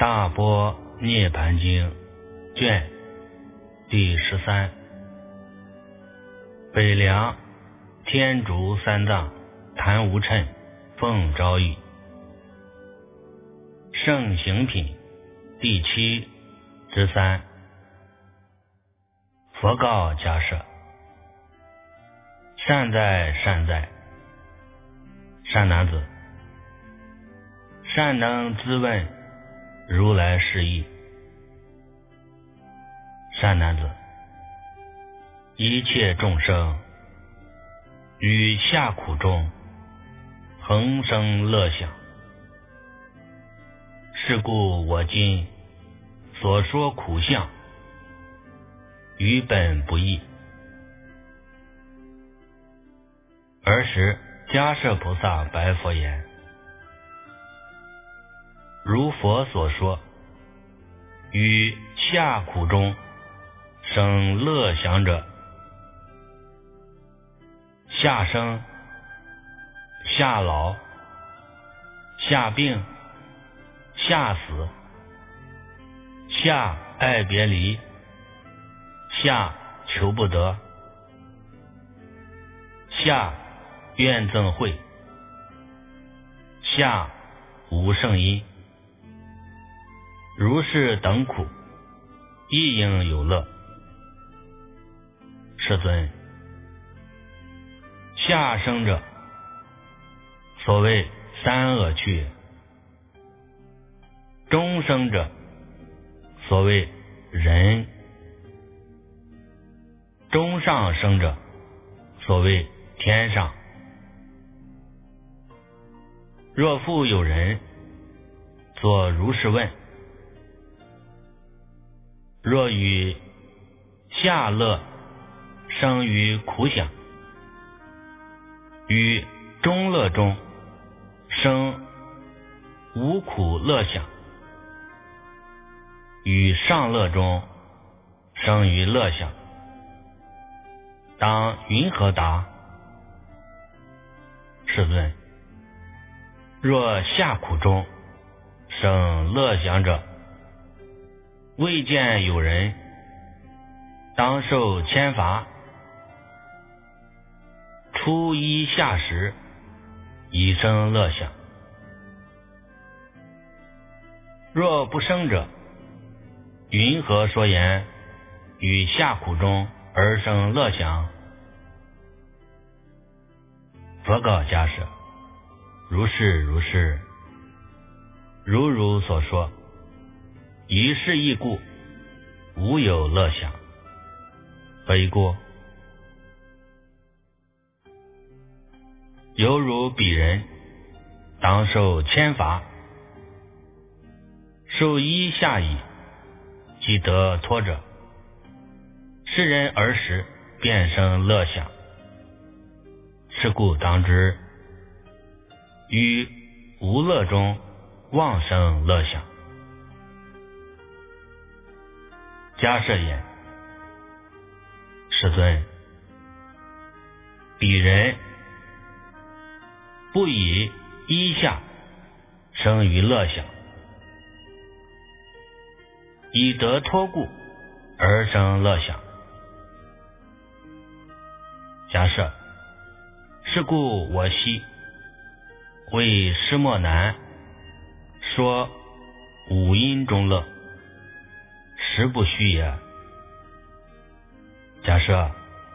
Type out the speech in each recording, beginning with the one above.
大般涅盘经卷第13，北凉天竺三藏谭无谶奉诏译，圣行品第7之3。佛告迦舍：善哉善哉，善男子，善能咨问如来事义。善男子，一切众生于下苦中恒生乐享，是故我今所说苦相于本不异。尔时迦摄菩萨白佛言：如佛所说，于下苦中生乐享者，下生、下老、下病、下死、下爱别离、下求不得、下怨憎会、下无圣因，如是等苦，亦应有乐。世尊，下生者，所谓三恶趣；中生者，所谓人；中上生者，所谓天上。若复有人作如是问：若于下乐生于苦想，于中乐中生无苦乐想，于上乐中生于乐想，当云何答？世尊，若下苦中生乐想者，未见有人当受千罚，初一下时以生乐想。若不生者，云何说言于下苦中而生乐想？佛告迦舍：如是如是，如如所说，一是亦故，无有乐想。何以故？犹如彼人当受千罚，受一下矣，即得脱者，是人儿时便生乐想。是故当知，于无乐中妄生乐想。迦摄言：世尊，彼人不以一下生于乐想，以得脱故而生乐想。迦摄，是故我昔为师莫难说五阴中乐，实不虚也。迦摄，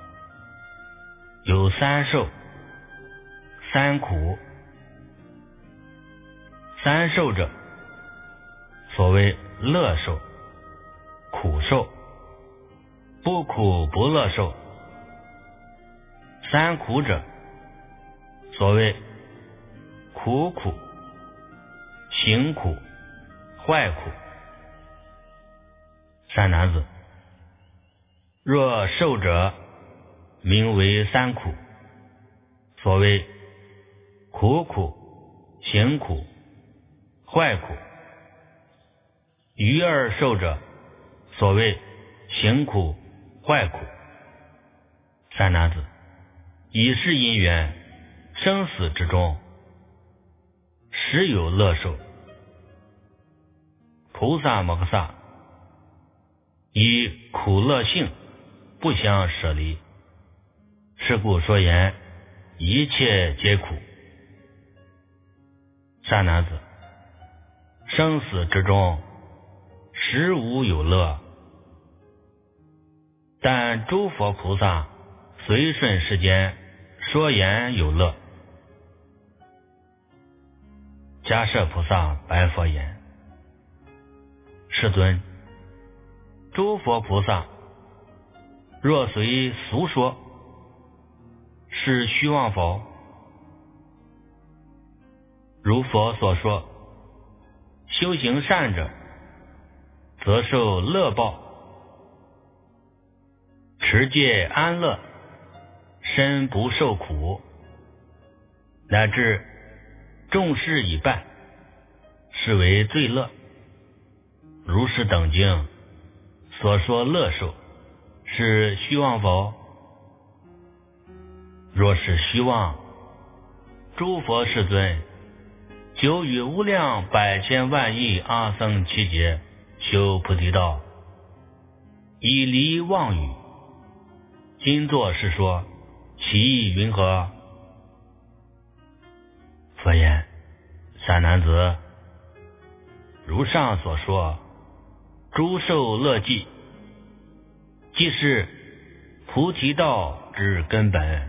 有三受、三苦。三受者，所谓乐受、苦受、不苦不乐受。三苦者，所谓苦苦、行苦、坏苦。善男子，若受者，名为三苦，所谓苦苦、行苦、坏苦。余二受者，所谓行苦、坏苦。善男子，以是因缘，生死之中，实有乐受。 菩萨摩诃萨以苦乐性不相舍离，是故说言一切皆苦。善男子，生死之中实无有乐，但诸佛菩萨随顺世间说言有乐。迦摄菩萨白佛言：世尊，诸佛菩萨若随俗说，是虚妄否？如佛所说，修行善者则受乐报，持戒安乐，身不受苦，乃至众事已办，是为最乐。如是等经所说乐受，是虚妄否？若是虚妄，诸佛世尊久与无量百千万亿阿僧祇劫修菩提道，以离妄语，今作是说，其意云何？佛言：善男子，如上所说，诸受乐记，即是菩提道之根本，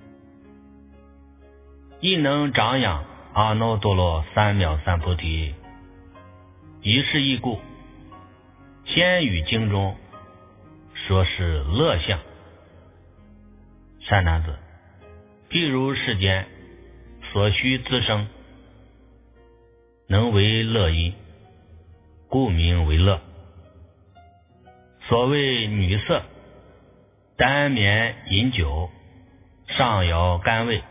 亦能长养阿耨多罗三藐三菩提。以是义故，先语经中说是乐相。善男子，譬如世间所需滋生，能为乐因，故名为乐。所谓女色，单眠饮酒，上摇甘味，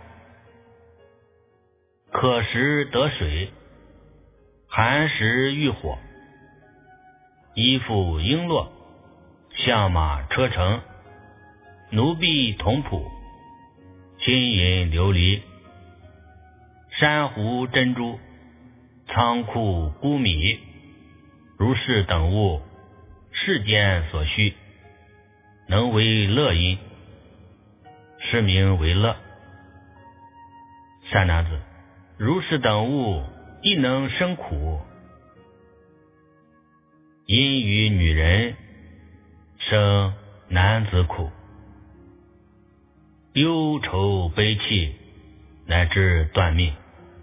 渴时得水，寒时遇火，衣服璎珞，象马车乘，奴婢童仆，金银琉璃，珊瑚珍珠，仓库钴米，如是等物，世间所需，能为乐因，是名为乐。善男子，如是等物亦能生苦，因于女人生男子苦，忧愁悲泣，乃至断命。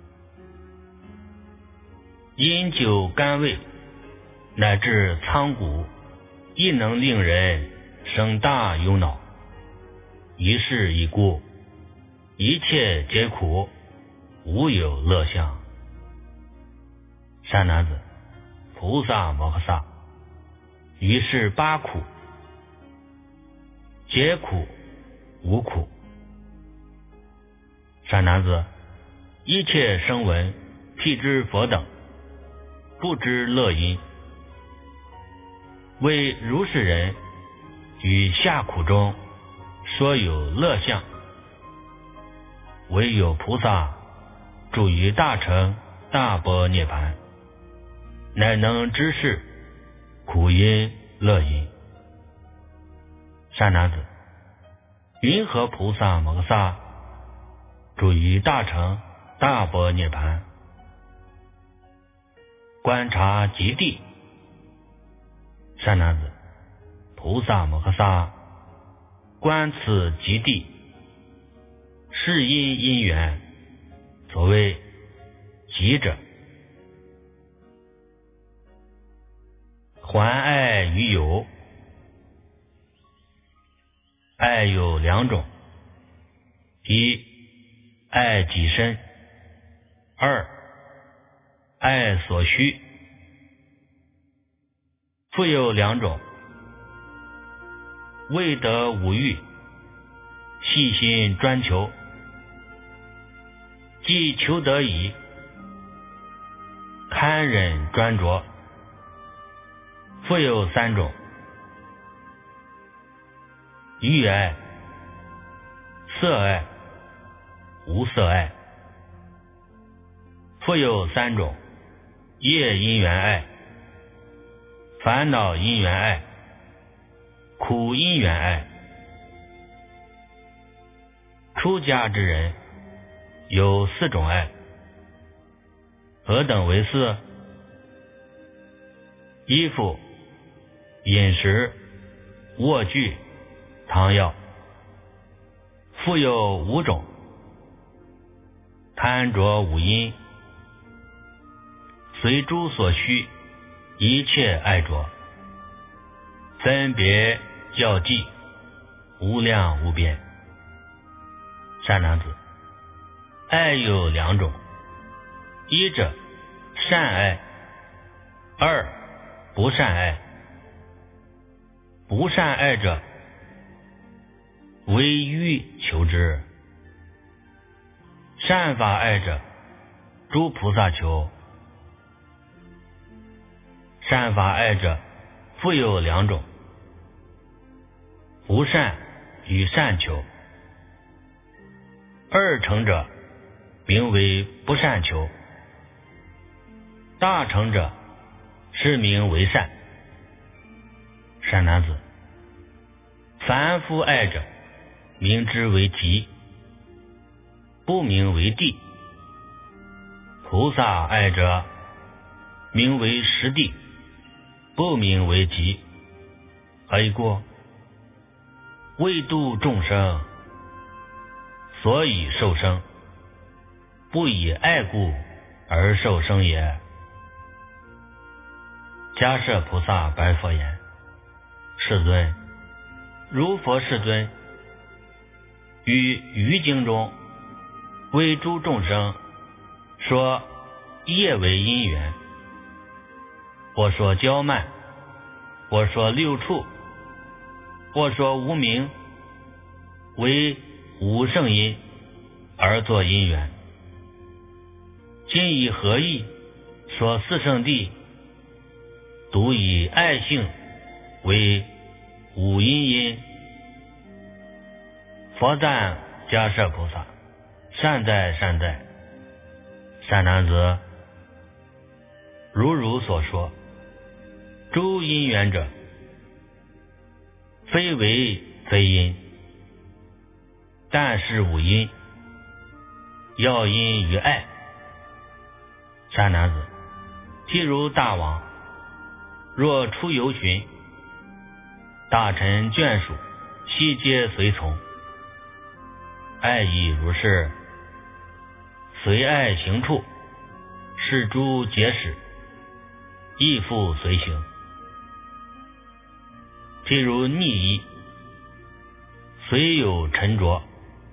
饮酒甘味，乃至苍古，亦能令人生大忧恼。一是以故，一切皆苦，无有乐相。善男子，菩萨摩诃萨于是八苦，皆苦无苦。善男子，一切声闻辟支佛等不知乐因，为如是人于下苦中说有乐相，唯有菩萨住于大乘大般涅盘，乃能知是苦因乐因。善男子，云何菩萨摩诃萨住于大乘大般涅盘？观察极地。善男子，菩萨摩诃萨观此极地，是因因缘，所谓极者。还爱于有，爱有两种：一，爱己身；二，爱所需。复有两种：未得五欲，细心专求，既求得已，堪忍专着。复有三种：欲爱、色爱、无色爱。复有三种：业因缘爱、 烦恼因缘爱，苦因缘爱。出家之人有4种爱，何等为4？衣服、饮食、卧具、汤药。复有5种，贪着五阴，随诸所需，一切爱着，分别较计，无量无边。善男子，爱有2种，一者善爱，二不善爱。不善爱者，为欲求之；善法爱者，诸菩萨求。善法爱者，复有2种，不善与善求。二乘者，名为不善求；大乘者，是名为善。善男子，凡夫爱者，名之为极，不名为地；菩萨爱者，名为实地，不名为极。何以故？为度众生，所以受生，不以爱故而受生也。迦摄菩萨白佛言：世尊，如佛世尊于余经中为诸众生说业为因缘，或说骄慢，或说6处，或说无明，为5圣因而作因缘。今以何意说4圣谛，独以爱性为5因。佛赞迦摄菩萨：善哉善哉！善男子，如所说，诸因缘者，非为非因，但是5因，要因于爱。善男子，譬如大王若出游巡，大臣眷属悉皆随从，爱亦如是，随爱行处，是诸结使，亦复随行。譬如逆衣，虽有尘着，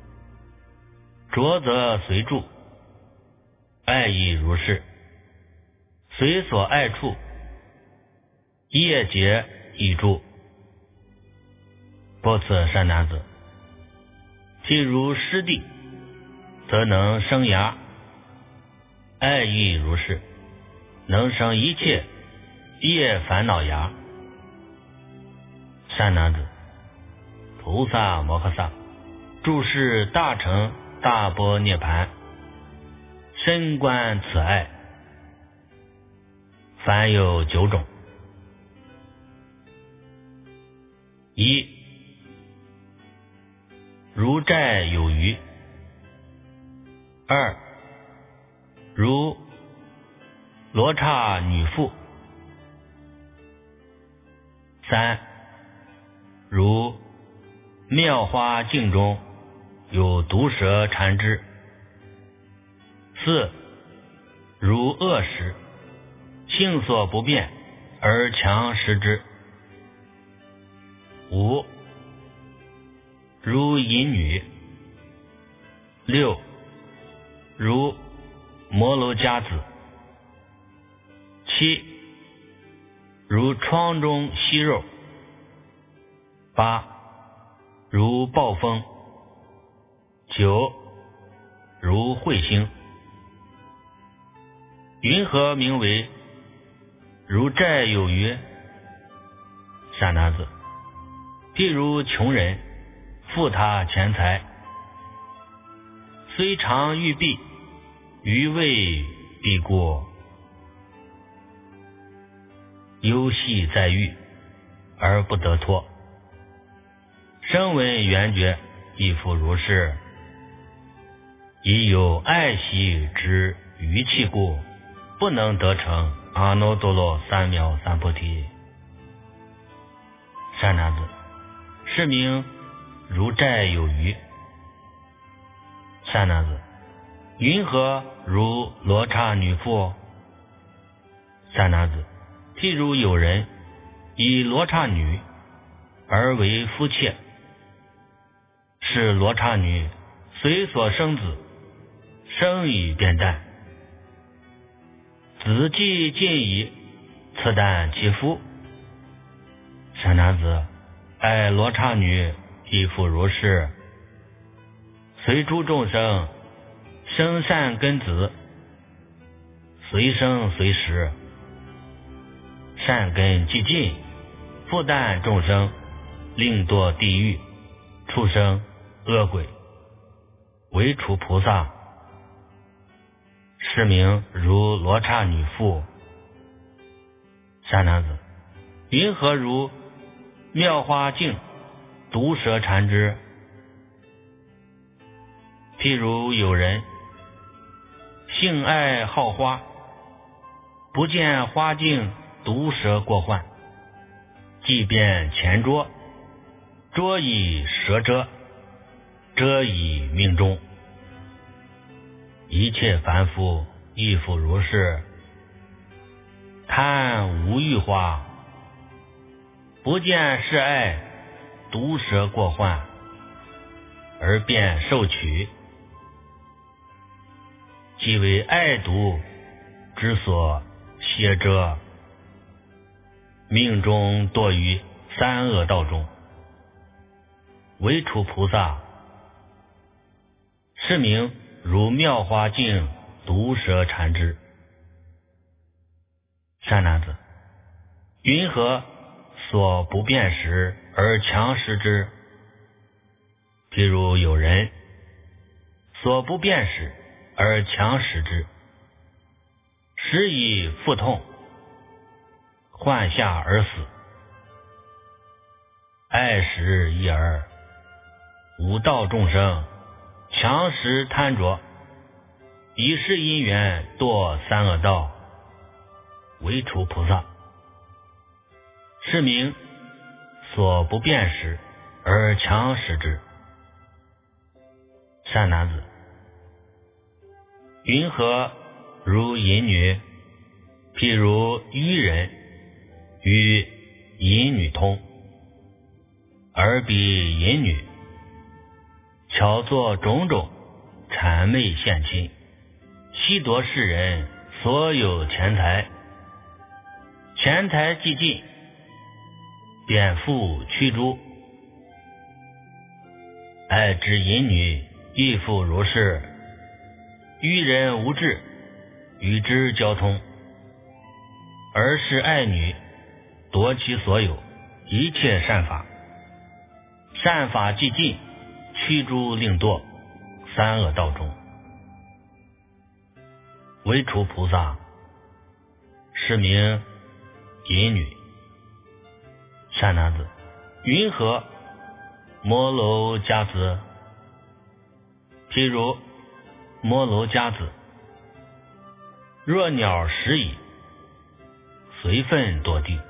着则随住，爱亦如是，随所爱处，业结亦住。不此善男子，譬如湿地，则能生芽，爱亦如是，能生一切业烦恼芽。善男子，菩萨摩诃萨注释大乘大般涅盘，深观此爱，凡有9种。1. 如债有余。2. 如罗刹女妇。3. 如妙花镜中有毒蛇缠之。4. 如恶食，性所不变而强食之。5. 如淫女。6. 如摩罗伽子。7. 如疮中息肉。8. 如暴风。9. 如彗星。云何名为如债有余？善男子，譬如穷人负他钱财，虽常欲避，余未避过。 游戏在欲而不得脱。声闻缘觉亦复如是，以有爱惜之余气故，不能得成阿耨多罗三藐三菩提。善男子，是名如债有余。善男子，云何如罗刹女妇？善男子，譬如有人以罗刹女而为夫妾，是罗刹女随所生子，生以变淡，子既尽矣，此但其夫。善男子，爱罗刹女亦复如是，随诸众生生善根子，随生随时，善根既尽，复但众生，令堕地狱、畜生、恶鬼，为除菩萨。是名如罗刹女妇。善男子，云何如妙花径，毒蛇缠之？譬如有人性爱好花，不见花径，毒蛇过患，即便前捉，捉以蛇蛰，蛰以命中。一切凡夫亦复如是，贪无欲花，不见是爱，毒蛇过患，而便受取，即为爱毒之所蝎蛰，命中堕于三恶道中，为除菩萨。是名如妙花径，毒蛇缠之。善男子，云何所不辨识而强食之？譬如有人所不辨识而强食之，食以腹痛，患下而死。爱食一儿，无道众生强食贪着，以是因缘堕三恶道，为除菩萨。是名所不辨识而强食之。善男子，云何如淫女？譬如愚人与淫女通，而彼淫女巧作种种谄媚献亲，悉夺世人所有钱财，钱财既尽，便复驱逐。爱之淫女亦复如是，愚人无智，与之交通，而是爱女夺其所有一切善法，善法既尽，驱逐令堕三恶道中，为除菩萨。是名淫女。善男子，云何摩楼迦子？譬如摩楼迦子，若鸟食矣，随分堕地。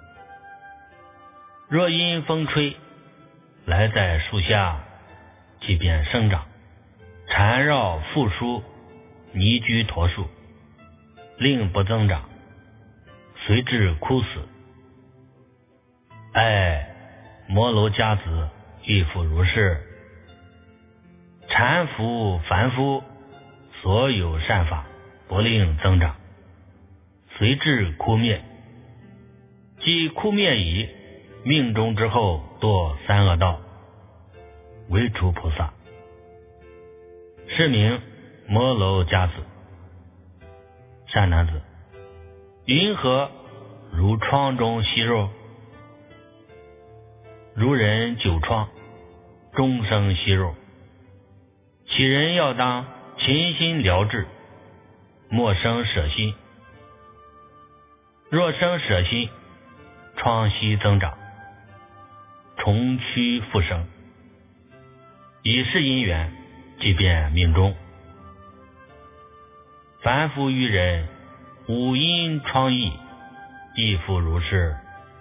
若因风吹，来在树下，即便生长，缠绕复疏，泥居陀树，令不增长，随至枯死。爱摩楼迦子亦复如是，缠缚凡夫所有善法，不令增长，随至枯灭。即枯灭矣，命中之后堕三恶道，为除菩萨。是名摩楼迦子。善男子，云何如疮中息肉？如人久疮，终生息肉，其人要当勤心疗治，莫生舍心。若生舍心， 创息增长，重趋复生。以是因缘，即变命中。凡夫于人，五阴创意，亦复如是。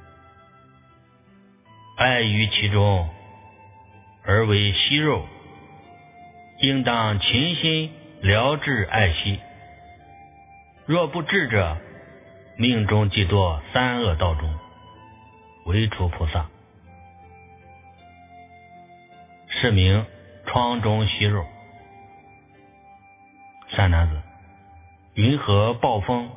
爱于其中，而为息肉，应当勤心疗治爱惜。若不治者，命中即堕三恶道中，为除菩萨。是名疮中息肉。善男子，云何暴风？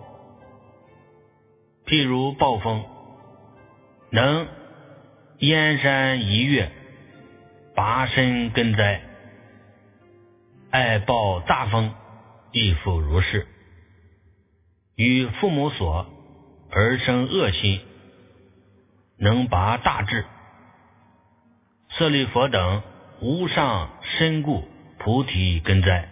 譬如暴风，能燕山一跃，拔身根栽。爱暴大风，亦复如是。与父母所而生恶心，能拔大智。舍利佛等无上深故菩提根栽，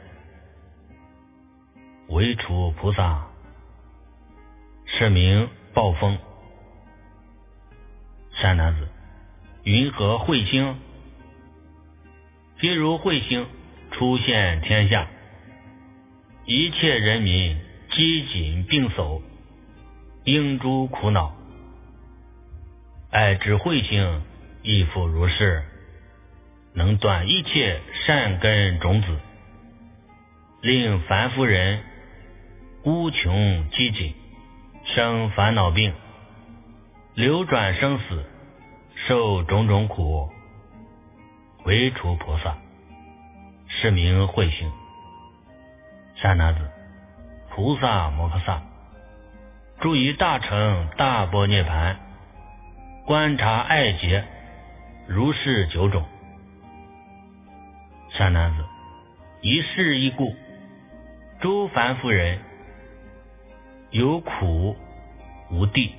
为除菩萨。是名暴风。善男子，云何彗星？譬如彗星出现天下，一切人民饥馑病叟，应诸苦恼。爱之彗星，亦复如是，能断一切善根种子，令凡夫人孤穷饥馑，生烦恼病，流转生死，受种种苦，为除菩萨。是名彗星。善男子，菩萨摩诃萨住于大乘大般涅槃，观察爱结，如是9种。善男子，一是一故，诸凡夫人有苦无地，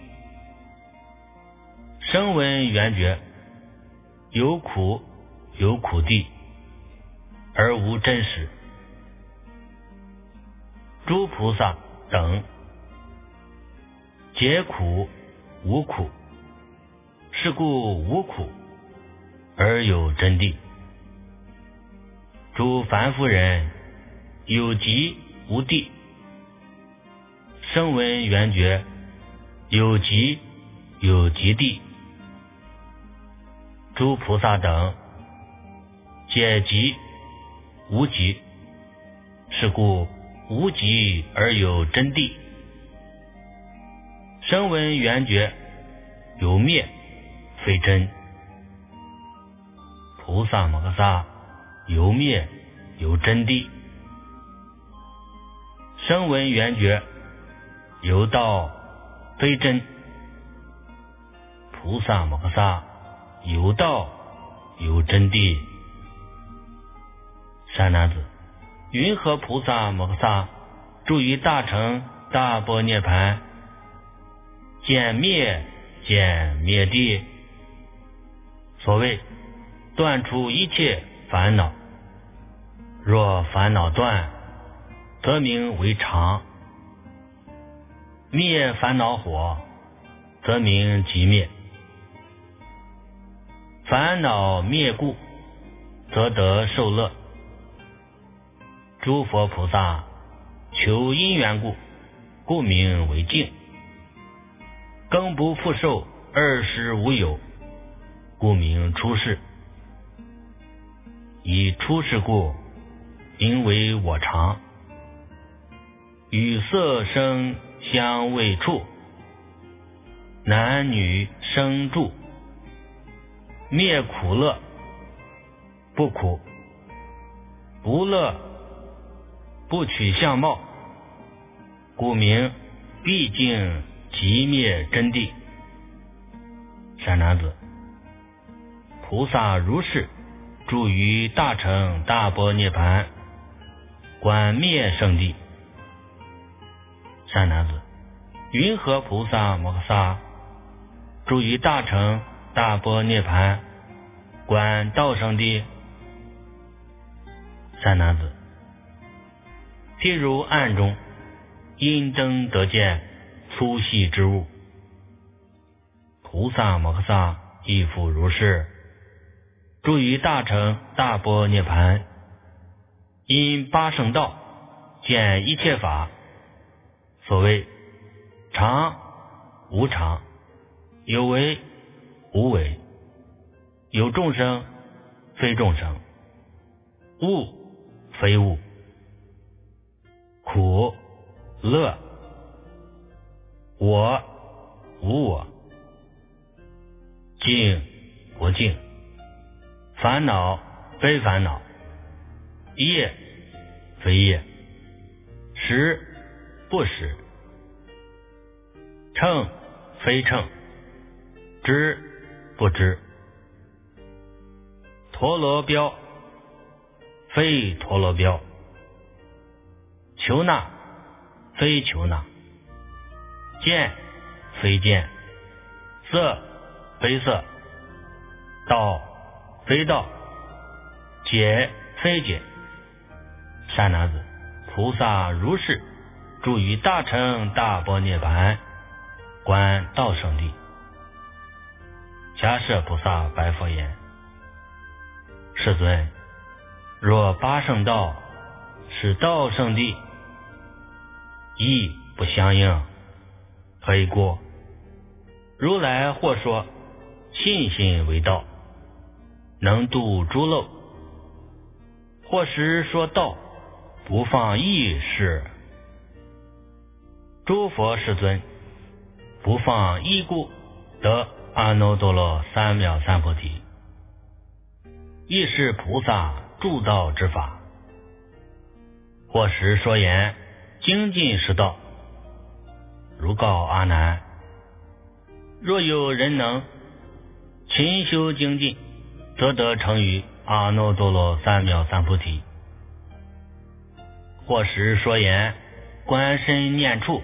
声闻缘觉有苦有苦地，而无真实。诸菩萨等皆苦无苦，是故无苦而有真谛。诸凡夫人有极无地，声闻缘觉有极有极地。诸菩萨等皆极无极，是故无极而有真谛。声闻缘觉有灭非真，菩萨摩诃萨有灭有真谛。声闻缘觉有道非真，菩萨摩诃萨有道有真谛。善男子，云何菩萨摩诃萨住于大乘大般涅槃，见灭地？所谓断除一切烦恼，若烦恼断，则名为常；灭烦恼火，则名即灭。烦恼灭故，则得受乐。诸佛菩萨求因缘故，故名为净。更不复受二十无有，故名出世。以出世故，名为我常。与色声香味触，男女生住，灭苦乐，不苦不乐，不取相貌，故名毕竟即灭真谛。善男子，菩萨如是住于大乘大般涅槃，观灭圣谛。善男子，云何菩萨摩诃萨住于大乘大般涅槃，观道圣谛？善男子，譬如暗中因灯得见粗细之物， 菩萨摩诃萨亦复如是，住于大乘大般涅盘。因八圣道见一切法，所谓常无常，有为无为，有众生非众生，物非物，苦乐，我无我，静不静，烦恼非烦恼，业非业，实不实，称非称，知不知，陀罗标非陀罗标，求那非求那，见非见，色非色，道非道，解非解。善男子，菩萨如是住于大乘大般涅盘，观道圣地。迦摄菩萨白佛言：世尊，若八圣道是道圣地，亦不相应，何以故？如来或说信心为道，能度诸漏；或时说道，不放逸事。诸佛世尊，不放逸故，得阿耨多罗三藐三菩提。亦是菩萨助道之法。或时说言精进实道，如告阿难：若有人能勤修精进，则得成于阿耨多罗三藐三菩提。或时说言观身念处，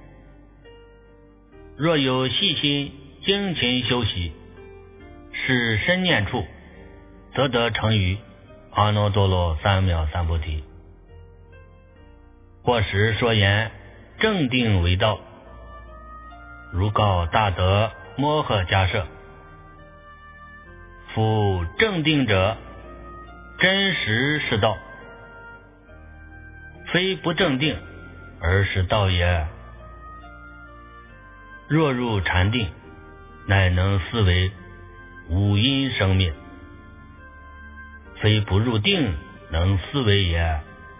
若有细心精勤修习，使身念处，则得成于阿耨多罗三藐三菩提。或时说言正定为道，如告大德摩诃迦摄：夫正定者，真实是道，非不正定而是道也。若入禅定，乃能思维五阴生灭，非不入定能思维也。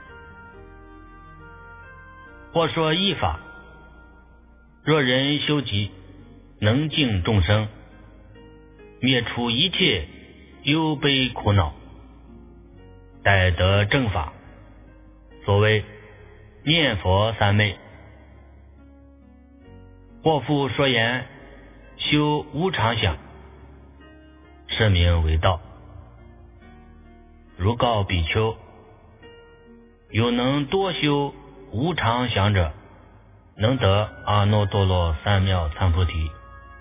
或说一法，若人修集，能净众生，灭除一切忧悲苦恼，待得正法，所谓念佛三昧。或复说言修无常想，是名为道。如告比丘：有能多修无常想者，能得阿耨多罗三藐三菩提。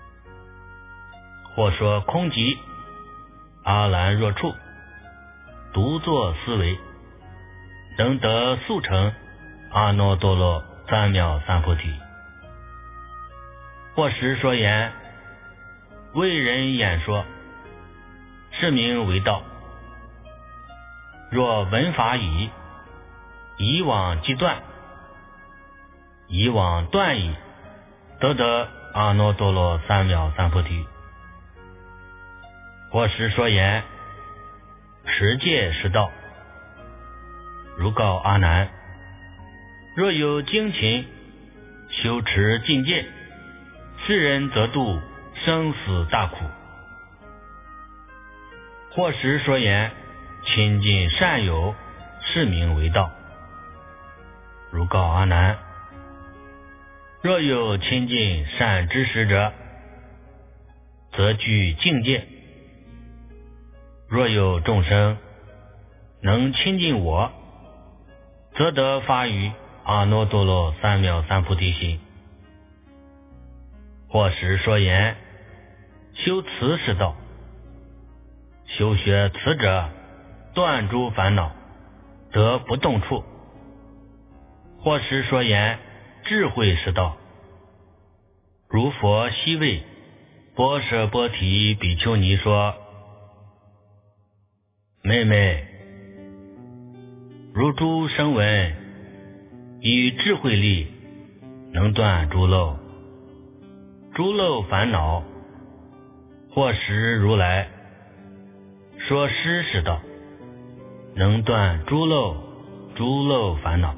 或说空寂，阿兰若处，独作思维，能得速成阿耨多罗三藐三菩提。或时说言为人演说，是名为道。若闻法已，以往即断，以往断已，得阿耨多罗三藐三菩提。或时说言持戒是道，如告阿难：若有精勤修持禁戒，世人则度生死大苦。或时说言亲近善友，是名为道。如告阿难：若有亲近善知识者，则具境界。若有众生能亲近我，则得发于阿耨多罗三藐三菩提心。或时说言修慈是道，修学慈者，断诸烦恼，得不动处。或时说言智慧是道，如佛悉位波舍波提比丘尼说：妹妹，如诸声闻以智慧力能断诸漏烦恼，或时如来说施是道，能断诸漏烦恼。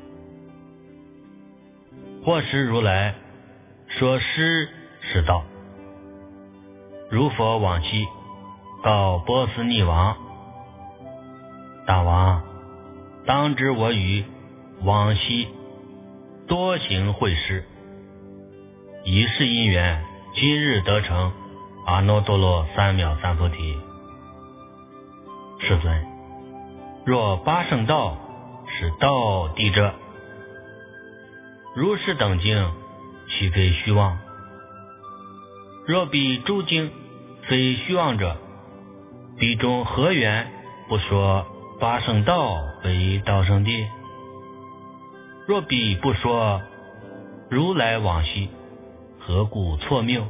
或时如来说施是道，如佛往昔告波斯匿王：大王，当知我与往昔多行会施，以是因缘，今日得成阿耨多罗三藐三菩提。世尊，若八圣道是道地者，如是等经岂非虚妄？若彼诸经非虚妄者，彼中何缘不说八圣道为道圣地？若彼不说如来往昔，何故错谬？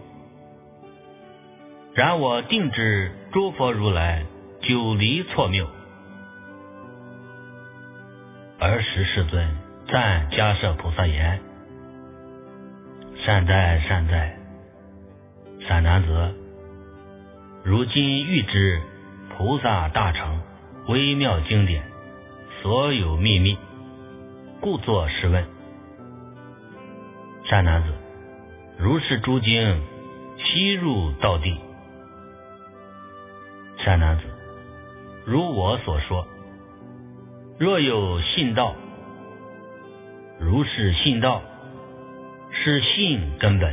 然我定知诸佛如来久离错谬。尔时世尊赞迦摄菩萨言：善哉善哉，善男子，如今欲知菩萨大乘微妙经典所有秘密，故作是问。善男子，如是诸经悉入道地。善男子，如我所说，若有信道，如是信道，是信根本，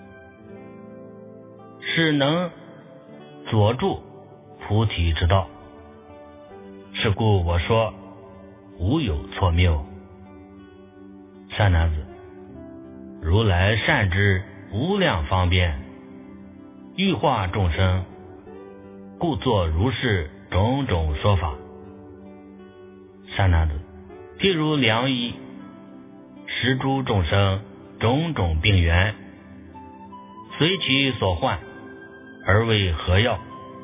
是能佐助菩提之道。是故我说无有错谬。善男子，如来善知无量方便，欲化众生，故作如是种种说法。善男子，譬如良医，施诸众生种种病源，随其所患而为何药，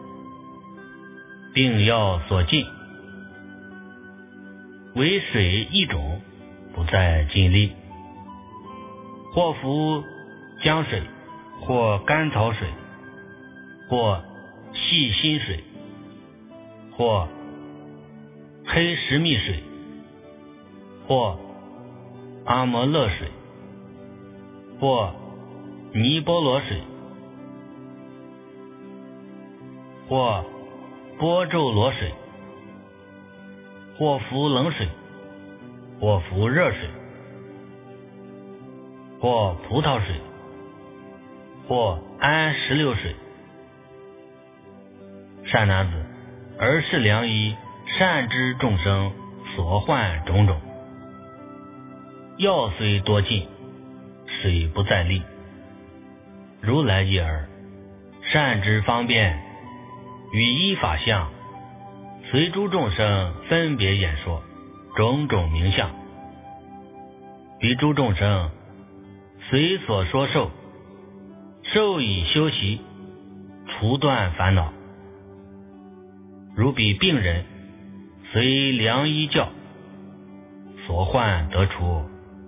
病药所尽，为水一种，不在尽力，或服江水，或甘草水，或细辛水，或黑石蜜水，或阿摩勒水，或尼波罗水，或波咒罗水，或服冷水，或服热水，或葡萄水，或安石榴水。善男子，尔是良医，善知众生所患种种，药虽多尽，水不在力。如来一耳，善知方便，与依法相，随诸众生分别演说种种名相，彼诸众生随所说受以修习，除断烦恼。如彼病人随良医教，所患得除。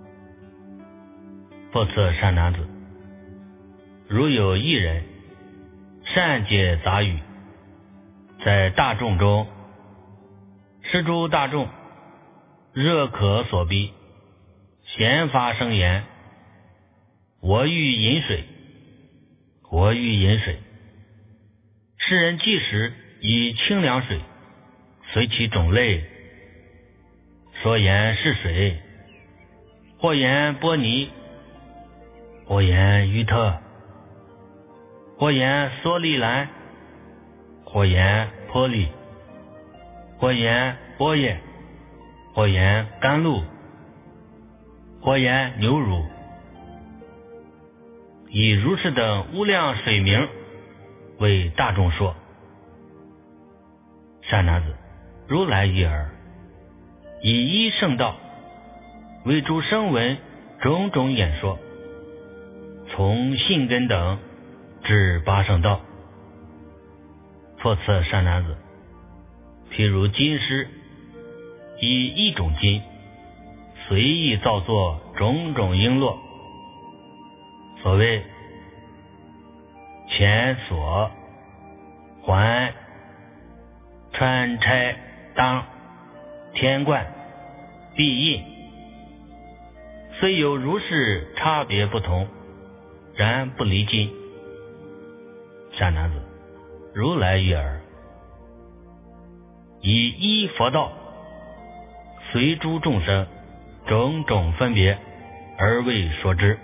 复次善男子，如有一人善解杂语，在大众中施诸大众，热渴所逼，咸发声言：我欲饮水，我欲饮水。世人即时以清凉水随其种类，说言是水，或言波尼，或言于特，或言梭利兰，或言波利，或言波叶，或言甘露，或言牛乳，以如是等无量水名为大众说。善男子，如来一耳，以一圣道为诸声闻种种演说，从信根等至八圣道。复次善男子，譬如金师，以一种金随意造作种种璎珞，所谓钱锁、环、穿钗、当、天冠、碧印，虽有如是差别不同，然不离金。善男子，如来语耳，以一佛道随诸众生种种分别而为说之。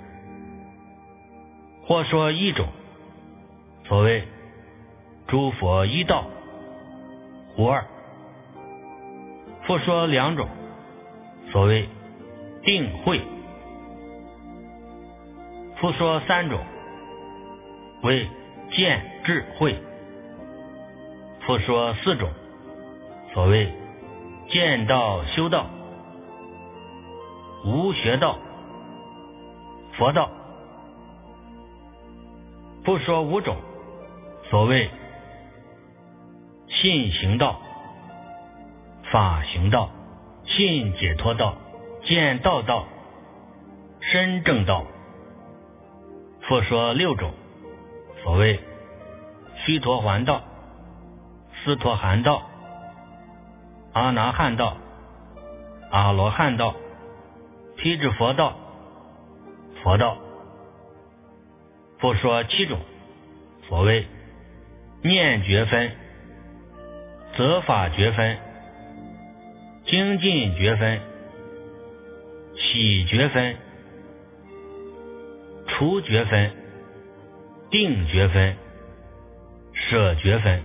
或说一种，所谓诸佛一道，无二；复说两种，所谓定慧；复说三种，为见智慧；复说四种，所谓见道修道、无学道、佛道；复说五种，所谓信行道、法行道、信解脱道、见道道、身正道；复说六种，所谓须陀洹道、斯陀含道、阿那含道、阿罗汉道、辟支佛道、佛道；复说七种，所谓念觉分、择法觉分、精进觉分、喜觉分、除觉分、定觉分、舍觉分；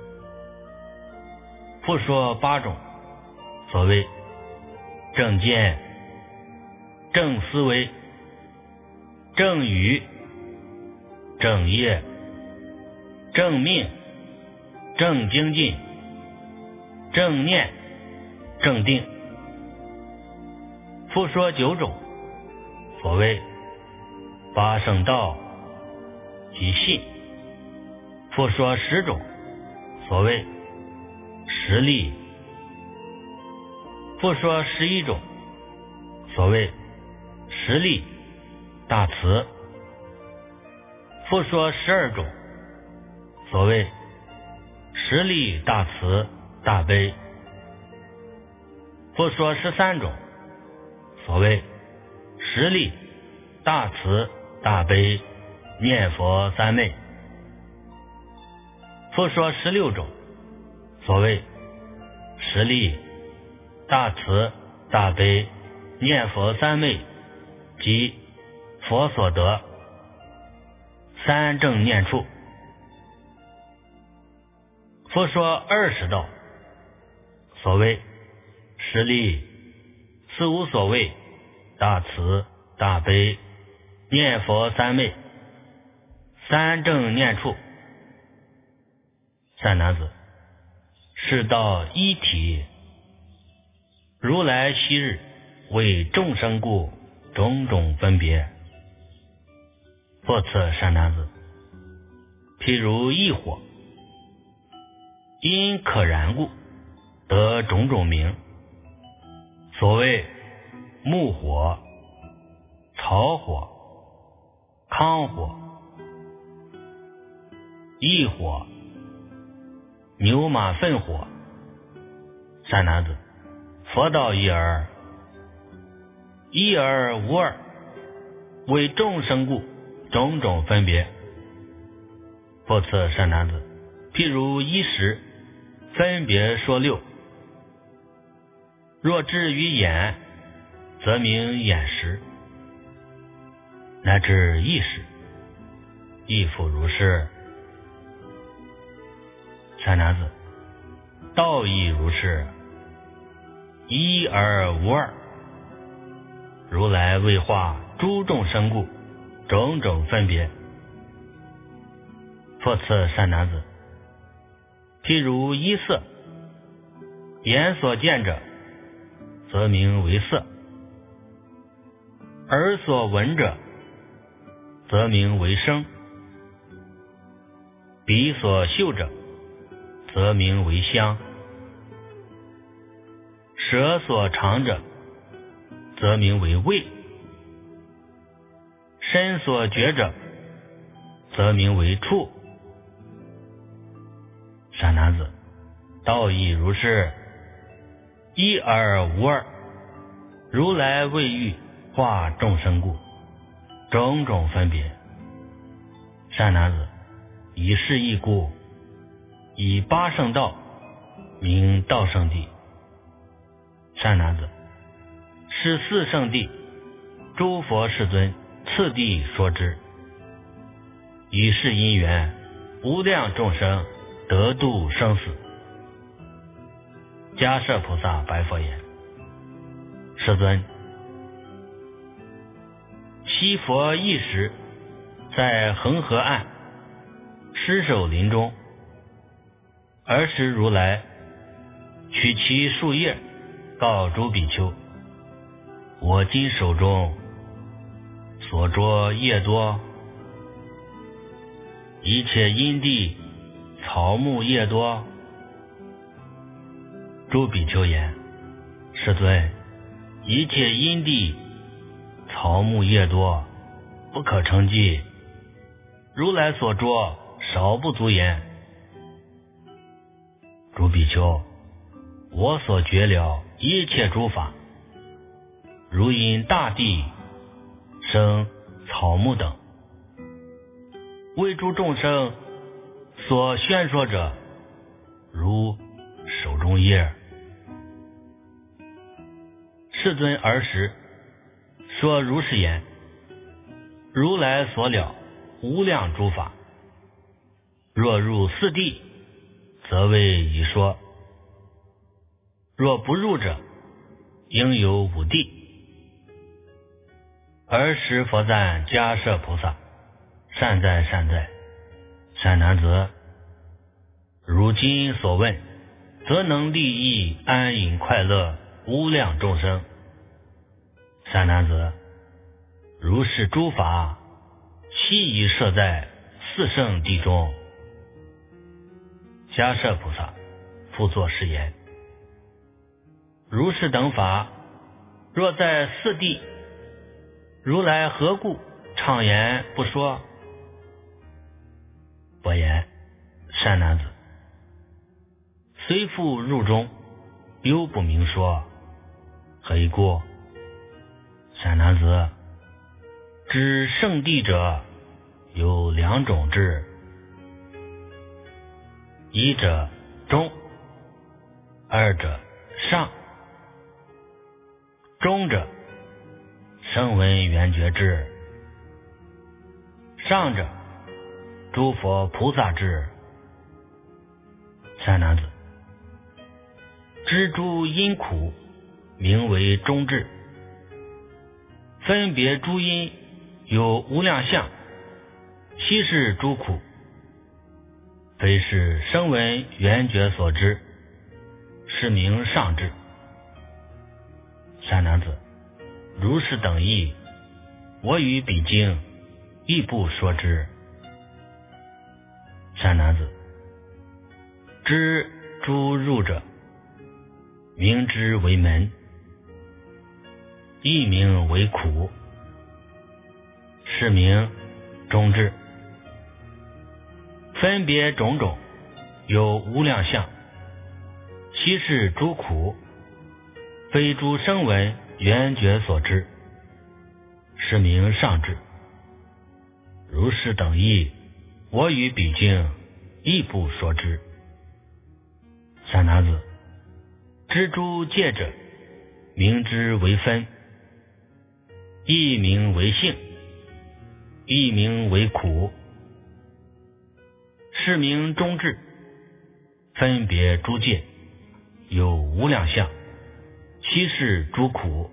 复说八种，所谓正见、正思维、正语、正业、正命、正精进、正念、正定；复说九种，所谓八圣道及信；复说十种，所谓十力；复说11种，所谓十力大慈；复说12种，所谓十力大慈大悲；复说13种，所谓十力大慈大悲念佛三昧；复说16种，所谓十力大慈大悲念佛三昧及佛所得三正念处；复说20道，所谓十力四无所谓大慈大悲念佛三昧三正念处。善男子，是道一体，如来昔日为众生故种种分别。复次善男子，譬如一火，因可燃故得种种名，所谓木火、草火、糠火、异火、牛马粪火。善男子，佛道一而无二，为众生故种种分别。复次善男子，譬如一时，分别说六。若至于眼，则名眼识；乃至意识，亦复如是。善男子，道亦如是，一而无二。如来为化诸众生故种种分别。复次善男子，譬如一色，眼所见者，则名为色；耳所闻者，则名为声； 彼所嗅者，则名为香；舌所尝者，则名为味；身所觉者，则名为触。善男子，道亦如是，一而无二。如来为欲化众生故，种种分别。善男子，以是义故，以八圣道名道圣地。善男子，是四圣地，诸佛世尊次第说之。以是因缘，无量众生得度生死。迦摄菩萨白佛言：世尊，昔佛一时在恒河岸尸首林中，尔时如来取其树叶，告诸比丘：我今手中所着叶多，一切因地草木叶多。诸比丘言：世尊，一切因地草木叶多，不可称计，如来所着少不足言。诸比丘，我所觉了一切诸法，如因大地生草木等，为诸众生所宣说者，如手中叶。世尊尔时说如是言：如来所了无量诸法，若入四谛，则为已说；若不入者，应有五谛。尔时佛赞迦摄菩萨：善哉善哉，善男子，如今所问，则能利益安隐快乐无量众生。善男子，如是诸法，悉已设在四圣谛中。迦摄菩萨复作是言：如是等法，若在四谛，如来何故畅言不说？佛言：善男子，虽复入中，犹不明说。何以故？善男子，知圣谛者有两种智，一者中，二者上。中者声闻缘觉智，上者诸佛菩萨智。善男子，知诸因苦，名为中智。分别诸因有无量相，悉是诸苦，非是声闻缘觉所知，是名上智。善男子，如是等义，我于彼经亦不说之。善男子，知诸入者，名之为门，亦名为苦，是名中智。分别种种，有无量相，悉是诸苦，非诸声闻缘觉所知，是名上智。如是等义，我于彼经亦不说之。善男子，知诸界者，名之为分，亦名为性，亦名为苦，是名中智。分别诸界，有无量相，悉是诸苦，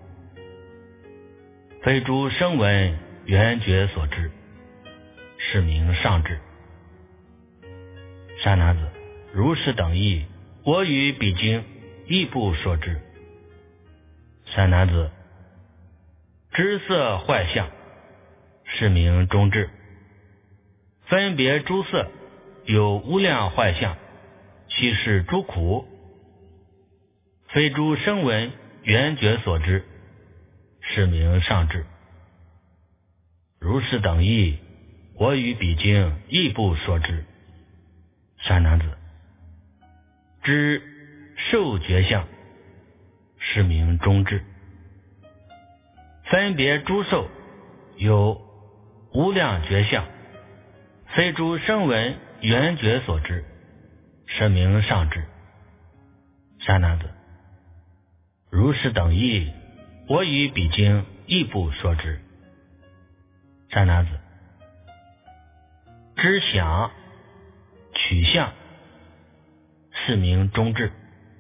非诸声闻缘觉所知，是名上智。善男子，如是等义，我于彼经亦不说之。善男子，知色坏相，是名中智。分别诸色， 有无量坏相，其是诸苦，非诸声闻缘觉所知，是名上智。如是等义，我于彼经亦不说之。善男子，知受觉相，是名中智。分别诸受，有无量觉相，非诸声闻缘觉所知，是名上智。善男子，如是等义，我于彼经亦不说之。善男子，知想取相，是名中智。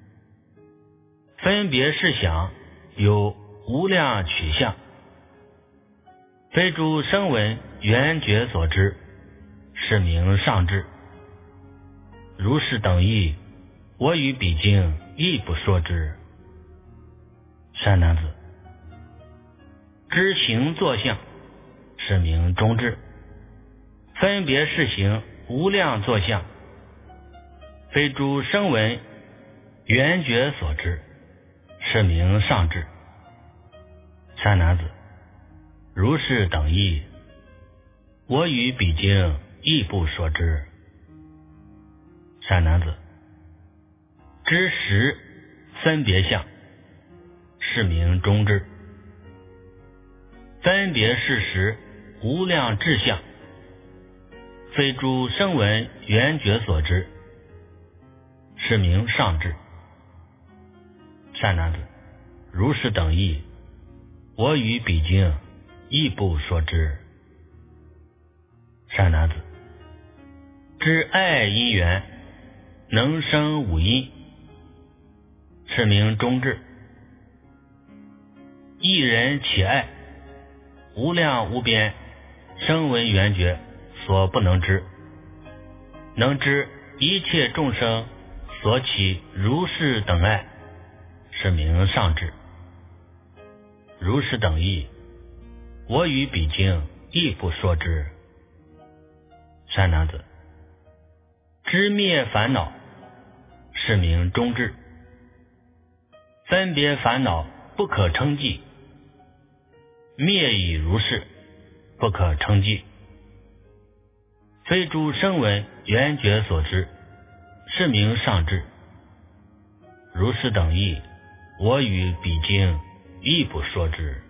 分别是想，有无量取相，非诸声闻缘觉所知，是名上智。如是等义，我于彼经亦不说之。善男子，知行作相，是名中智。分别是行无量作相，非诸声闻缘觉所知，是名上智。善男子，如是等义，我于彼经亦不说之。善男子，知识分别相，是名中智。分别是识无量智相，非诸声闻缘觉所知，是名上智。善男子，如是等义，我于彼经亦不说之。善男子，知爱因缘，能生五阴，是名中智。一人起爱，无量无边声闻缘觉所不能知，能知一切众生所起如是等爱，是名上智。如是等义，我于彼经亦不说之。善男子，知灭烦恼，是名中智。分别烦恼不可称计，灭已如是，不可称计，非诸声闻缘觉所知，是名上智。如是等义，我与彼经亦不说之。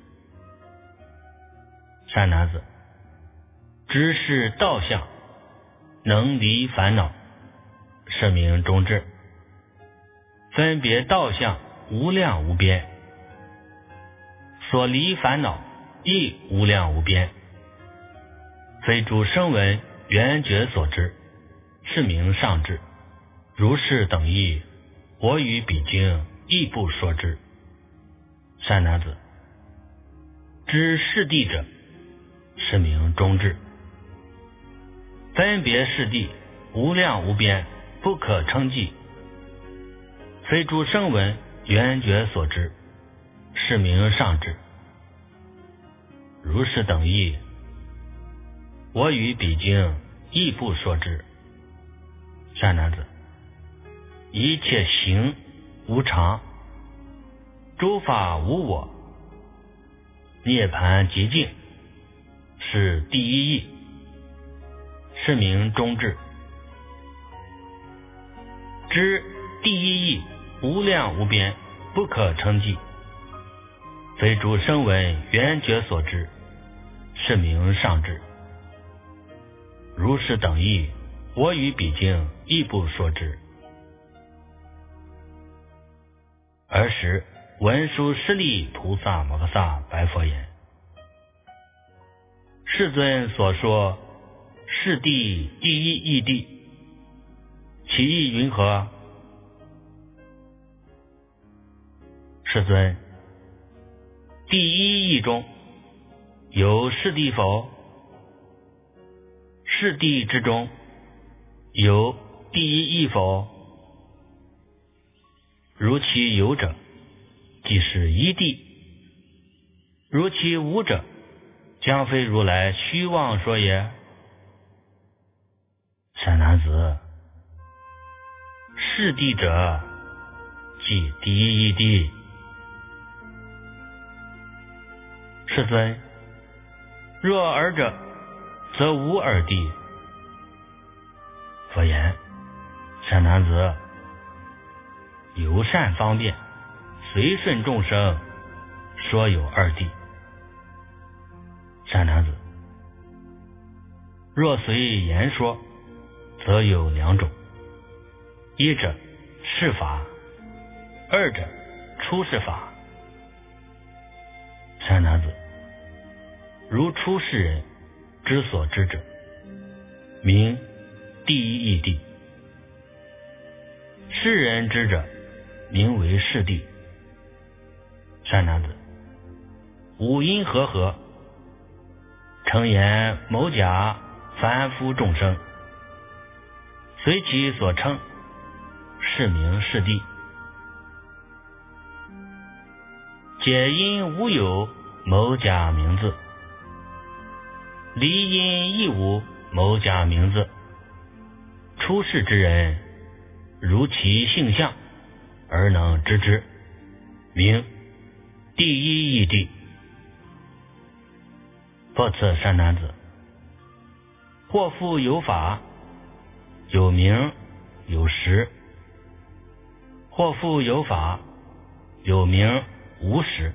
善男子，知是道相，能离烦恼，是名中智。分别道相无量无边，所离烦恼亦无量无边，非诸声闻缘觉所知，是名上智。如是等义，我与彼经亦不说之。善男子，知是谛者，是名中智。分别是谛无量无边，不可称计，非诸声闻缘觉所知，是名上智。如是等义，我与彼经亦不说之。善男子，一切行无常，诸法无我，涅槃极静，是第一义，是名中智。知第一义无量无边，不可称计，非诸声闻缘觉所知，是名上智。如是等义，我与彼经亦不说之。尔时文殊师利菩萨摩诃萨白佛言：世尊所说是谛第一义谛，其意云何？世尊，第一义中有是谛否？是谛之中有第一义否？如其有者，即是一谛；如其无者，将非如来虚妄说也。 善男子，是地者，即第一地。世尊，若尔者，则无二地。佛言：善男子，有善方便，随顺众生，说有二地。善男子，若随言说，则有两种：一者是法，二者出世法。善男子，如出世人之所知者，名第一义谛；世人知者，名为世谛。善男子，五阴和合，称言某甲凡夫众生，随其所称，是名世谛。解因无有某甲名字，离因亦无某甲名字。出世之人，如其性相而能知之，名第一义谛。复次，善男子，或复有法，有名有实；或复有法，有名无实。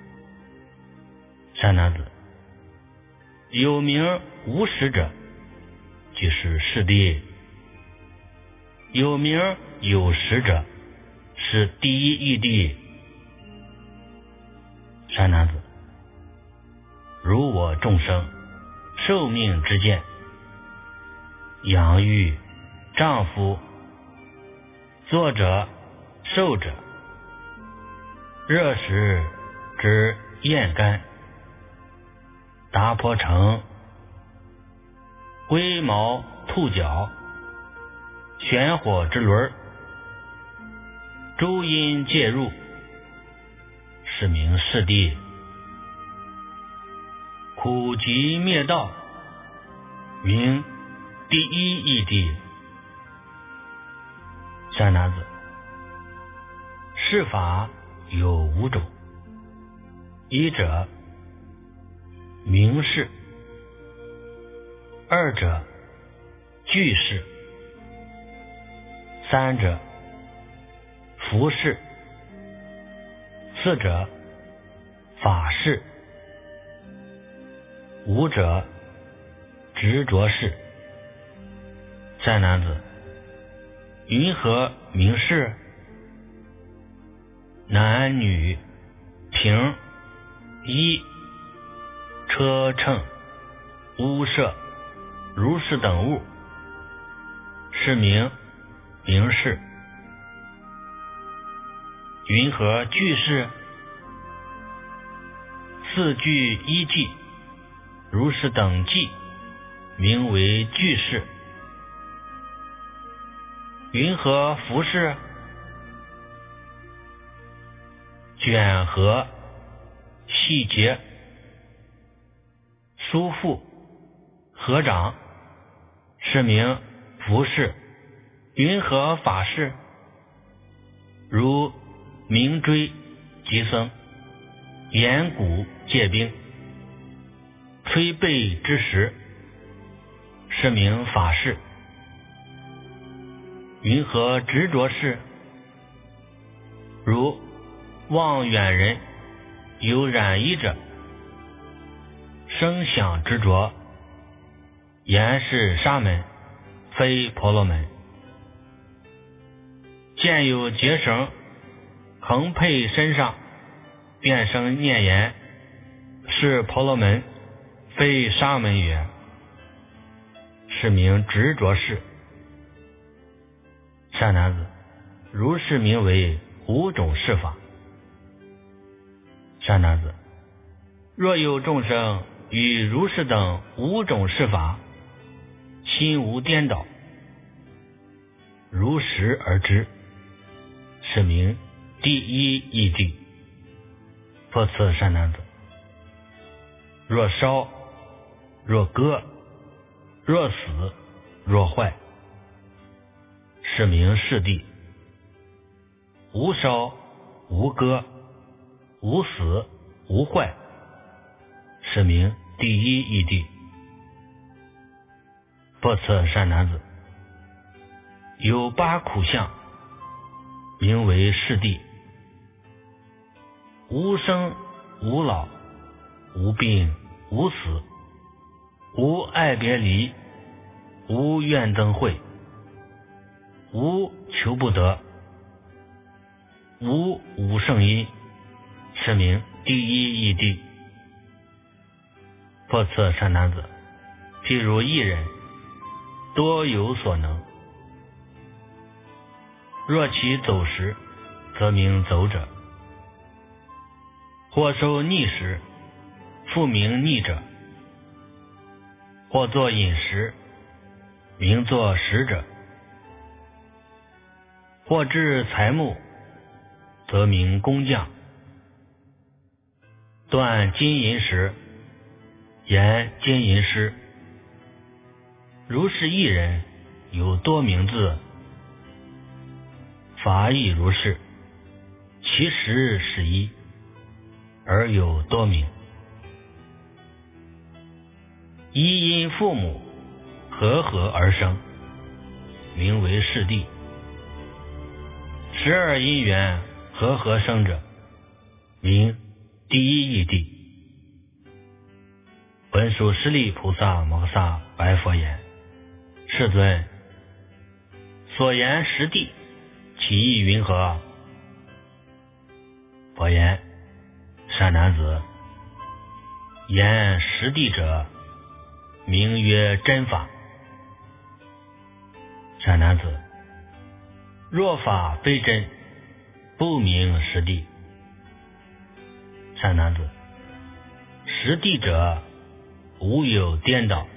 善男子，有名无实者，即是世谛；有名有实者，是第一义谛。善男子，如我众生寿命之见，养育丈夫，坐者寿者，热食之咽干，达婆城，龟毛兔角，玄火之轮，诸因介入，是名世谛。苦集灭道，名第一义谛。善男子，世法有五种：一者名世，二者具世，三者服世，四者法世，五者执着世。善男子，云何名世？男女瓶衣车乘屋舍如是等物，是名世。云何具世？四具一迹，如是等迹，名为具世。云何服世？卷合细节疏腹合掌，是名服世。云何法世？如明锥及僧，言骨戒兵，吹背之时，是名法世。云何执着世？如望远人有染衣者，声响执着，言是沙门，非婆罗门。见有结绳横配身上，便生念言，是婆罗门，非沙门也，是名执着世。善男子，如是名为五种世法。善男子，若有众生与如是等五种世法，心无颠倒，如实而知，是名第一义谛。复次，善男子，若烧，若割，若死，若坏， 是名是地。无烧无割无死无坏，是名第一义谛。不测善男子，有八苦相，名为是地。无生无老无病无死无爱别离无怨憎会无求不得无五圣因，是名第一义谛。不测善男子，譬如一人多有所能，若其走时，则名走者；或受逆时，复名逆者；或作饮食，名作食者；或治财木，则名工匠；断金银时，言金银师。如是一人，有多名字，法亦如是，其实是一，而有多名。一因父母和合而生，名为是地。12因缘和合生者，名第一义谛。文殊师利菩萨摩诃萨白佛言：世尊，所言实地，其意云何？佛言：善男子，言实地者，名曰真法。善男子，若法非真，不名实地。善男子，实地者，无有颠倒，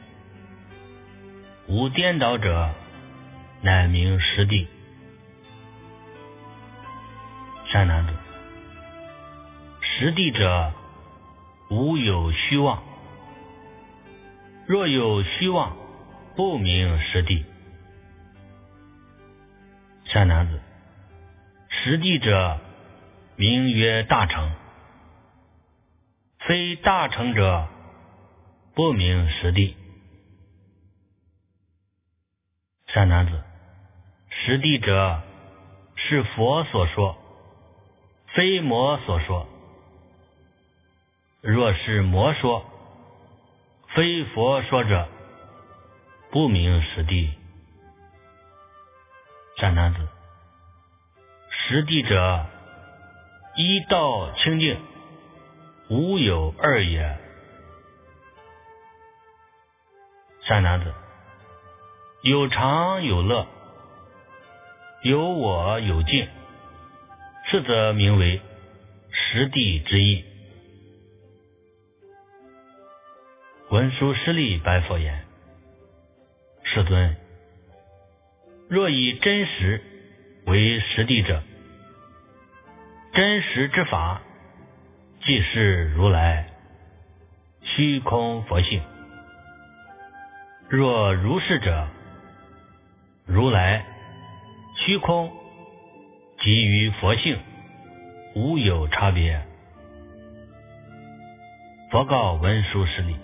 无颠倒者，乃名实地。善男子，实地者，无有虚妄，若有虚妄，不名实地。善男子，实地者，名曰大乘，非大乘者，不名实地。善男子，实地者，是佛所说，非魔所说。若是魔说，非佛说者，不名实地。善男子，实地者，一道清净，无有二也。善男子，有常有乐，有我有净，是则名为实地之意。文殊师利白佛言：世尊，若以真实为实地者，真实之法，即是如来虚空佛性。若如是者，如来虚空即于佛性无有差别。佛告文殊师利：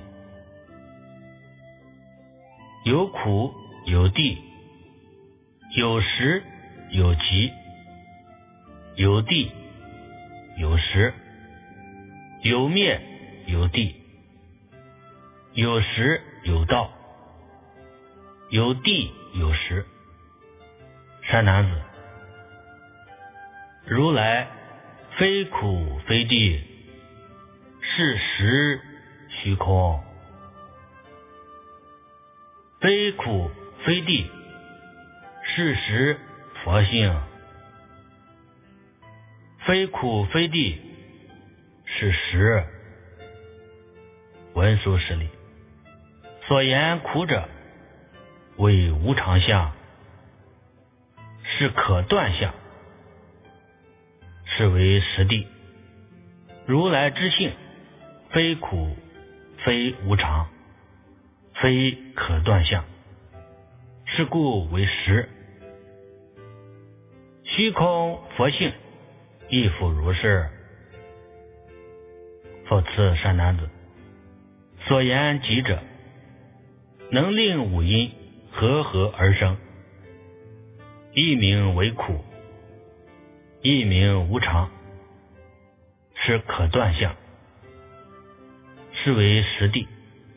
有苦有地，有时有极，有地有时，有灭有地，有时有道，有地有时。善男子，如来非苦非地，是实虚空。非苦非地，是实佛性。非苦非地，是实。文殊师利，所言苦者，为无常相，是可断相，是为实地。如来之性，非苦非无常，非可断相，是故为实。 虚空佛性，亦复如是。复次，善男子，所言即者，能令五阴和合而生，一名为苦，一名无常，是可断相，是为实地。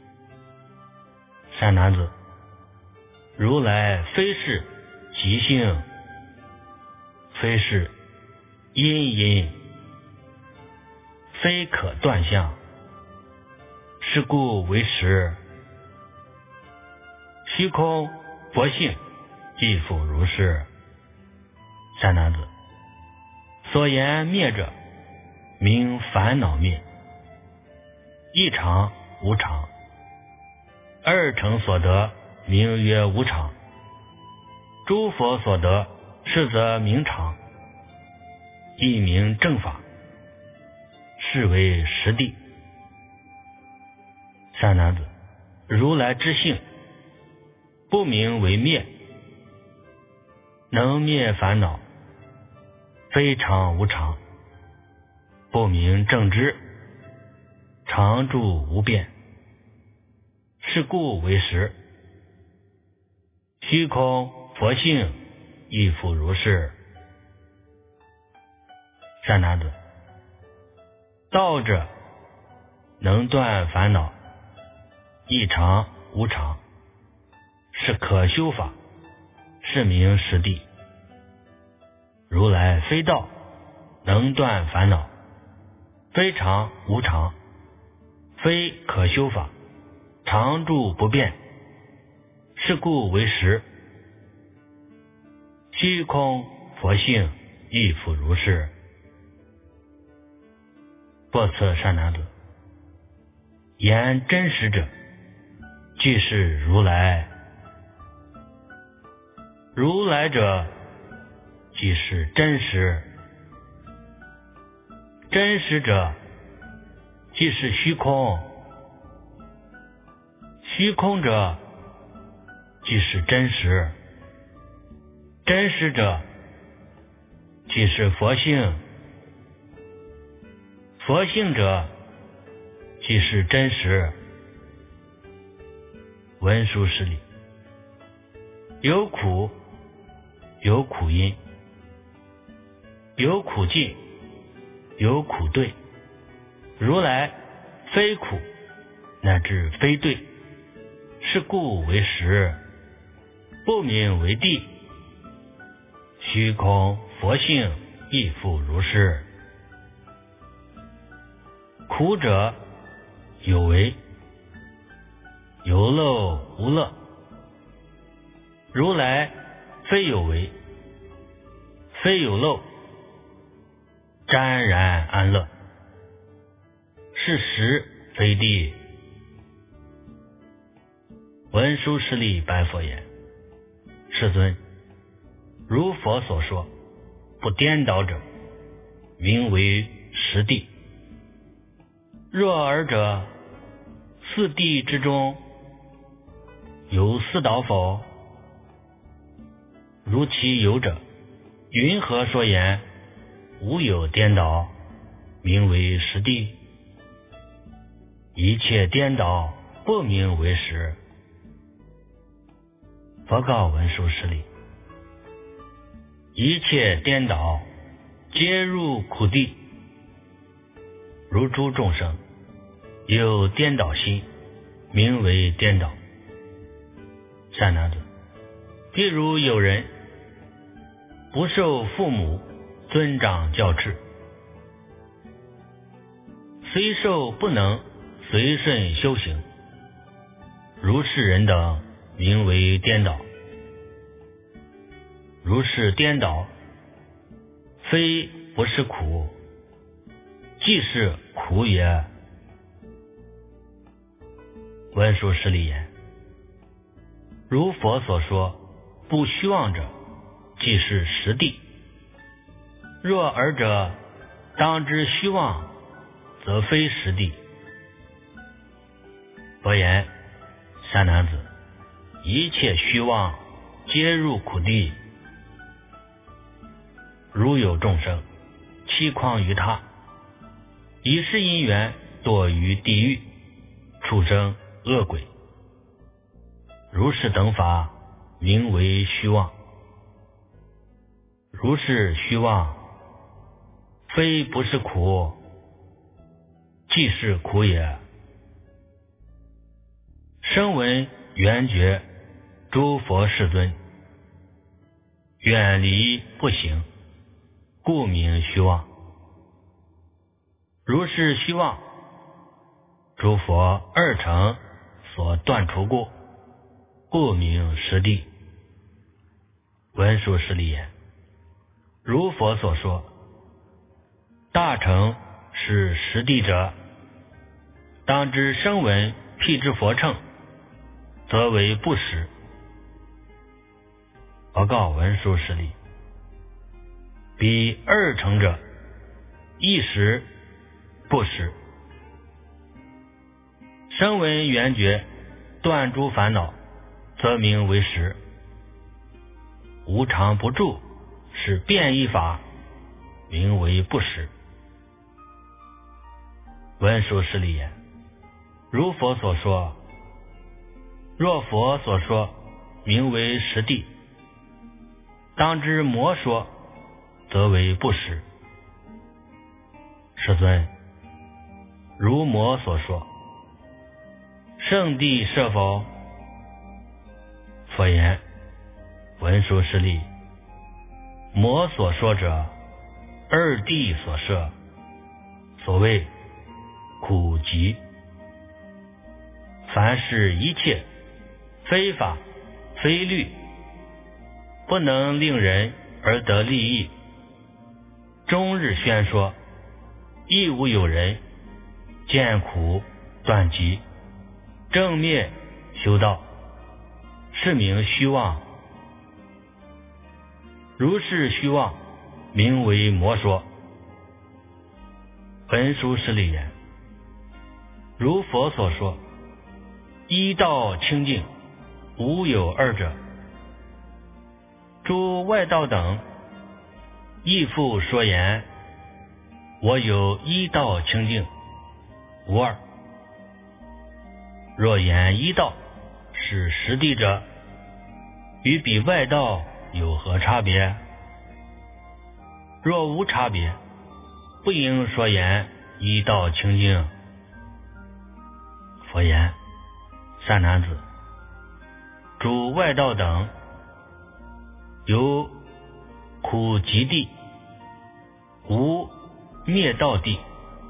善男子，如来非是即性，非是因因，非可断相，是故为实。虚空佛性，亦复如是。善男子，所言灭者，名烦恼灭，一常无常，二乘所得，名曰无常。诸佛所得，是则名常，亦名正法，是为实地。善男子，如来之性，不名为灭，能灭烦恼，非常无常，不名正知，常住无变，是故为实。虚空佛性，亦复如是。善男子，道者能断烦恼，一常无常，是可修法，是名实地。如来非道，能断烦恼，非常无常，非可修法，常住不变，是故为实。虚空佛性，亦复如是。不此，善男子，言真实者，即是如来。如来者，即是真实。真实者，即是虚空。虚空者，即是真实。真实者，即是佛性。佛性者，即是真实。文殊师利，有苦，有苦因，有苦尽，有苦对。如来非苦，乃至非对，是故为实，不名为地。虚空佛性，亦复如是。苦者有为，有乐无乐。如来非有为，非有漏，沾然安乐，是实非地。文殊师利白佛言：世尊，如佛所说，不颠倒者，名为实地。若尔者，四谛之中，有四倒否？如其有者，云何说言无有颠倒，名为实地？一切颠倒，不名为实。佛告文殊师利：一切颠倒，皆入苦地。如诸众生有颠倒心，名为颠倒。善男子，譬如有人不受父母尊长教制，虽受不能随顺修行，如是人等，名为颠倒。如是颠倒，非不是苦，即是苦也。文殊师利言：如佛所说，不虚妄者，即是实地。若尔者，当知虚妄，则非实地。佛言：善男子，一切虚妄，皆入苦地。 如有众生欺诳于他，以是因缘堕于地狱、畜生、恶鬼。如是等法名为虚妄。如是虚妄，非不是苦，即是苦也。声闻缘觉诸佛世尊，远离不行，故名虚妄。如是虚妄，诸佛二乘所断除故，故名实地。文殊师利言：如佛所说，大乘是实地者，当知声闻辟支佛乘，则为不实。报告文殊师利，彼二乘者，一实不实。声闻缘觉断诸烦恼，则名为实。无常不住是变异法，名为不实。文殊师利言：如佛所说，若佛所说名为实地，当知魔说则为不实。世尊，如魔所说，圣地设否？佛言：文殊师利，魔所说者，二谛所设，所谓苦集。凡是一切非法非律，不能令人而得利益，终日宣说，亦无有人见苦断集，正灭修道，是名虚妄。如是虚妄，名为魔说。文殊师利言：如佛所说，一道清净，无有二者。诸外道等亦复说言，我有一道清净，无二。若言一道是实地者，与彼外道有何差别？若无差别，不应说言一道清净。佛言：善男子，诸外道等有苦集地，无灭道地，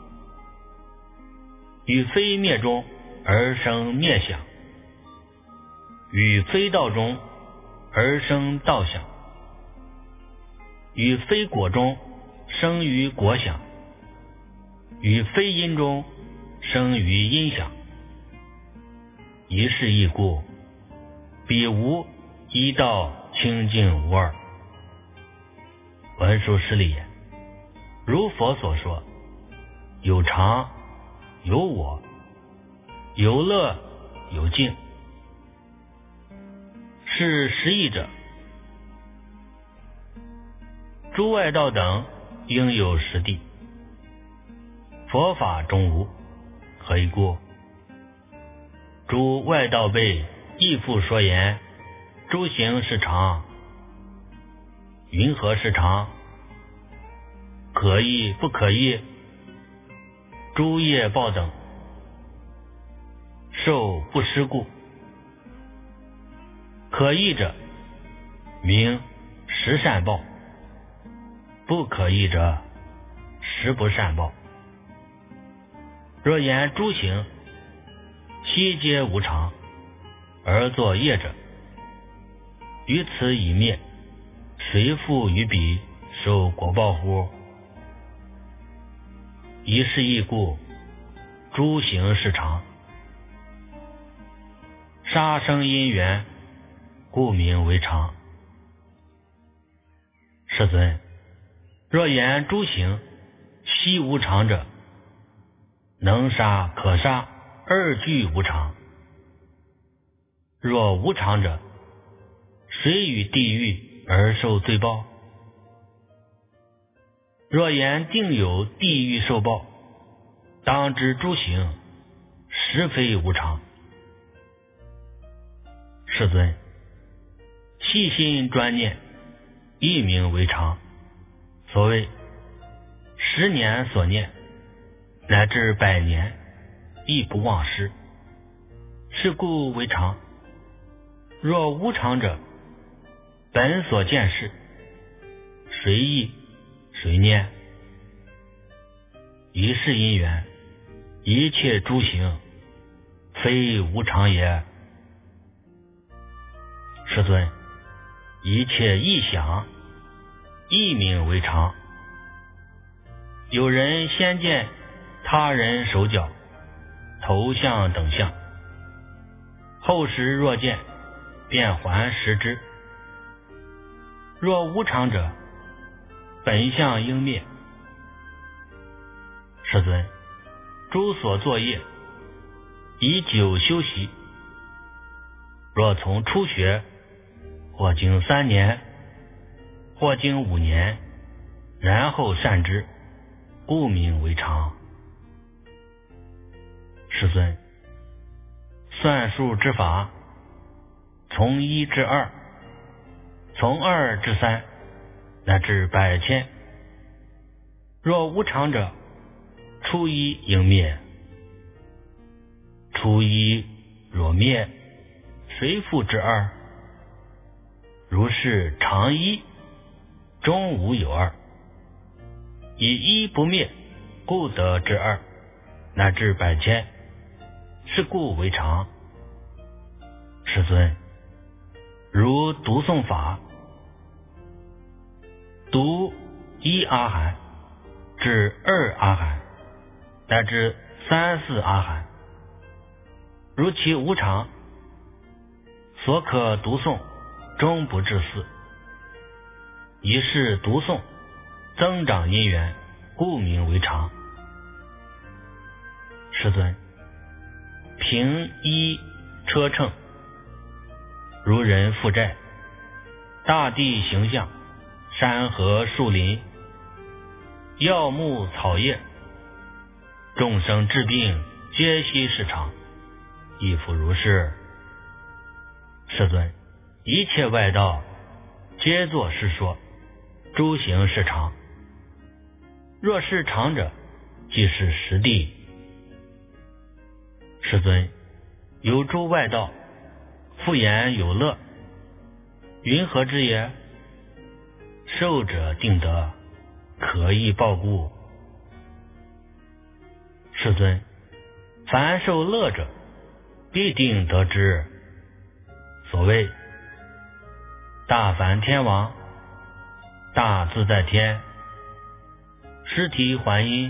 于非灭中而生灭想，于非道中而生道想，于非果中生于果想，于非因中生于因想。一是一故，彼无一道清净无二。文殊师利言：如佛所说，有常有我，有乐有净，是实义者。诸外道等应有实地，佛法中无，何以故？诸外道辈亦复说言，诸行是常。云何是常？可议不可议？诸业报等，受不失故。可议者，名实善报；不可议者，实不善报。若言诸行悉皆无常，而作业者，于此已灭，谁复于彼受果报乎？一是一故，诸行是常。杀生因缘，故名为常。世尊，若言诸行悉无常者，能杀可杀二俱无常。若无常者，谁与地狱而受罪报？ 若言定有地狱受报，当知诸行实非无常。世尊，细心专念，亦名为常。所谓10年所念，乃至100年，亦不忘失。是故为常。若无常者，本所见事，随意随念。一世因缘，一切诸行，非无常也。世尊，一切异想，亦名为常。有人先见他人手脚、头相等相，后时若见，便还识之。若无常者，本相应灭。世尊，诸所作业，以久修习，若从初学，或经3年，或经5年，然后善之，故名为常。世尊，算数之法，从1至2，从2至3，乃至百千。若无常者，初一应灭。初一若灭，随复至2。如是常一，终无有2。以一不灭，故得至2，乃至百千。是故为常。世尊，如读诵法，读1阿含至2阿含，乃至3、4阿含，如其无常，所可读诵终不至4。一是读诵增长因缘，故名为常。世尊，凭一车乘，如人负债，大地形象，山河树林，药木草叶，众生治病，皆悉是常，亦复如是。世尊，一切外道，皆作是说，诸行是常。若是常者，即是实地。世尊，有诸外道，复言有乐，云何之也？受者定得，可以报故。世尊，凡受乐者，必定得之。所谓大梵天王、大自在天、尸体还音、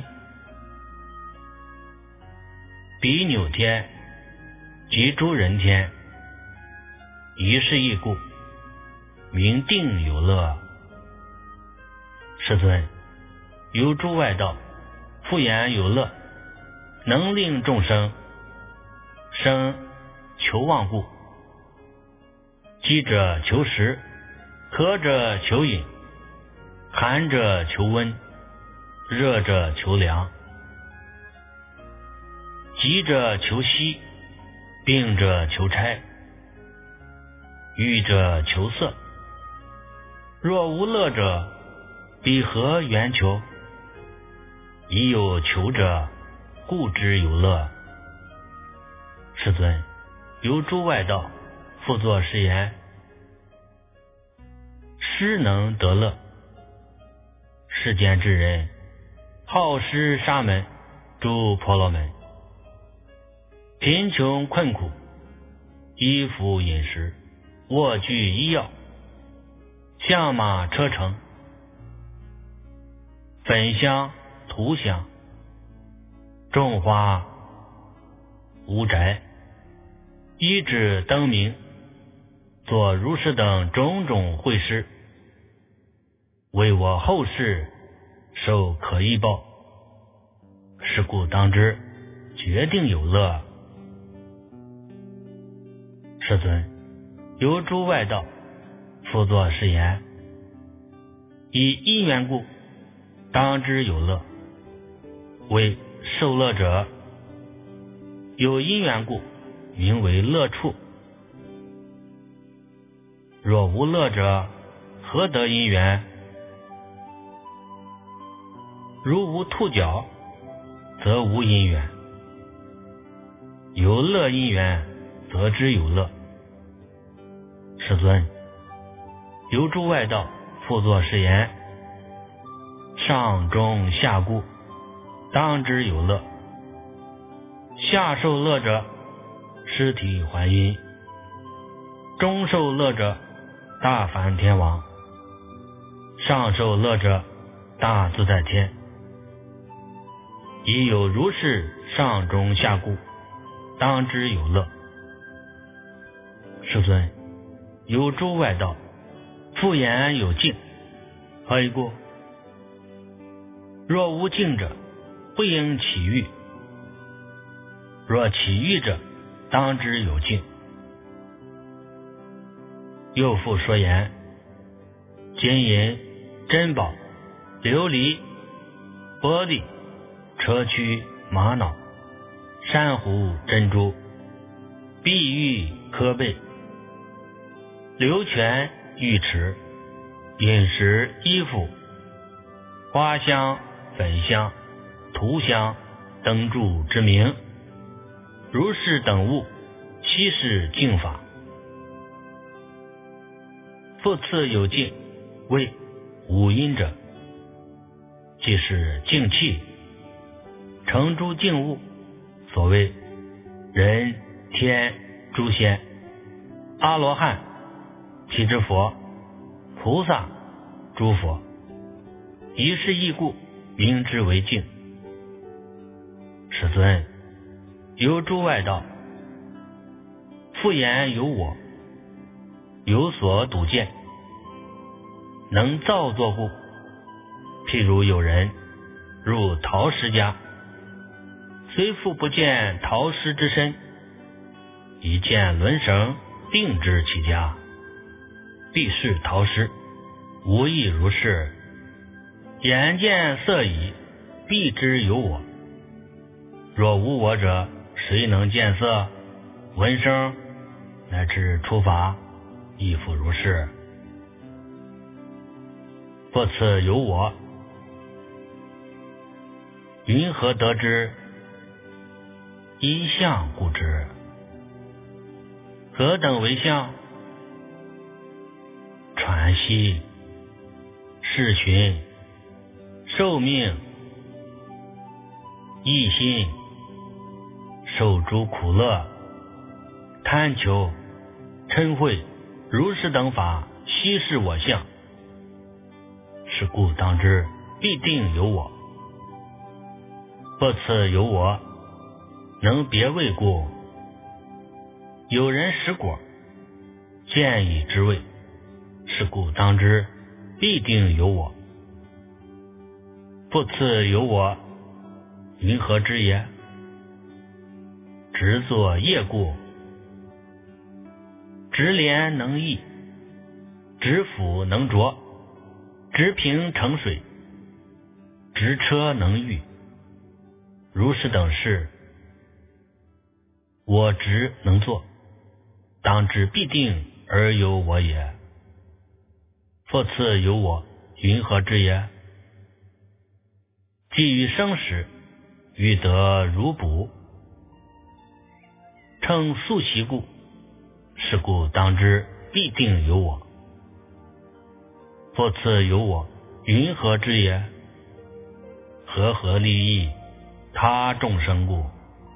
比纽天及诸人天，一是异故，名定有乐。世尊，有诸外道，复言有乐，能令众生生求忘故。饥者求食，渴者求饮，寒者求温，热者求凉，急者求息，病者求差，欲者求色。若无乐者，彼何缘求？已有求者，故知有乐。世尊，有诸外道，复作是言：施能得乐。世间之人，好施沙门、诸婆罗门，贫穷困苦，衣服饮食，卧具医药，象马车乘，粉香涂香，种花屋宅，衣指灯明，作如是等种种惠施，为我后世受可依报。是故当知，决定有乐。世尊，有诸外道，复作是言：以因缘故， 当之有乐，为受乐者，有因缘故，名为乐处。若无乐者，何得因缘？如无兔角，则无因缘；有乐因缘，则知有乐。世尊，由诸外道复作是言：上中下故，当知有乐。下受乐者，尸体还阴；中受乐者，大梵天王；上受乐者，大自在天。已有如是上中下故，当知有乐。世尊，有诸外道复言有境，何以故？若无境者，不应起欲；若起欲者，当知有境。又复说言：金银、珍宝、琉璃、玻璃、砗磲、玛瑙、珊瑚、珍珠、碧玉、科贝、流泉、浴池、饮食、衣服、花香、粉香、涂香、灯柱之名，如是等物，悉是净法。复次有境，为五阴者，即是净气，成诸净物，所谓人、天、诸仙、阿罗汉、辟支佛、菩萨、诸佛，以是义故，名之为净。世尊，由诸外道复言有我，有所睹见，能造作故。譬如有人入陶师家，虽复不见陶师之身，一见轮绳，定知其家，必是陶师，无异如是。眼见色已，必知有我。若无我者，谁能见色、闻声，乃至触法，亦复如是。复次有我，云何得之？因相故知。何等为相？喘息、视群、寿命、一心、受诸苦乐、贪求、嗔恚，如是等法，悉是我相。是故当知，必定有我。复次有我，能别味故。有人食果，见已知味，是故当知，必定有我。复次有我，云何知也？执作业故。执镰能易，执斧能琢，执瓶盛水，执车能御，如是等事，我执能作，当知必定而有我也。复次有我，云何知也？既于生时，欲得如补，称宿习故，是故当知必定有我。复次有我，云何知也？和利益他众生故。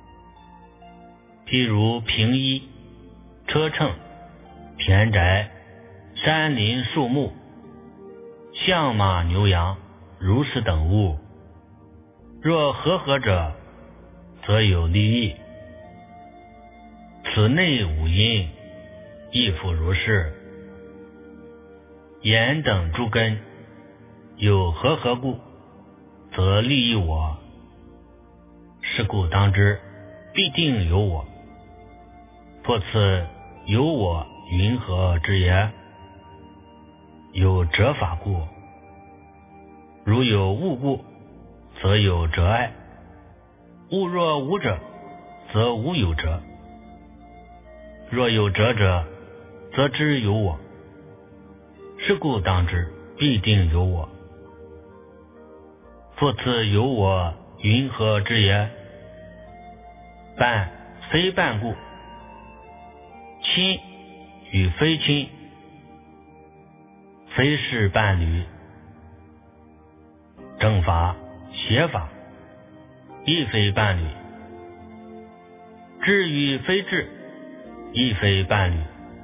譬如平衣、车乘、田宅、山林树木、象马牛羊，如是等物，若和者，则有利益。此内五阴，亦复如是。眼等诸根，有和故，则利益我。是故当知，必定有我。复次有我，云何知也？有折法故。 如有物故，则有者爱；物若无者，则无有者。若有者者，则知有我。是故当知，必定有我。复此有我，云何之也？伴非伴故，亲与非亲，非是伴侣。正法邪法，亦非伴侣；智与非智，亦非伴侣。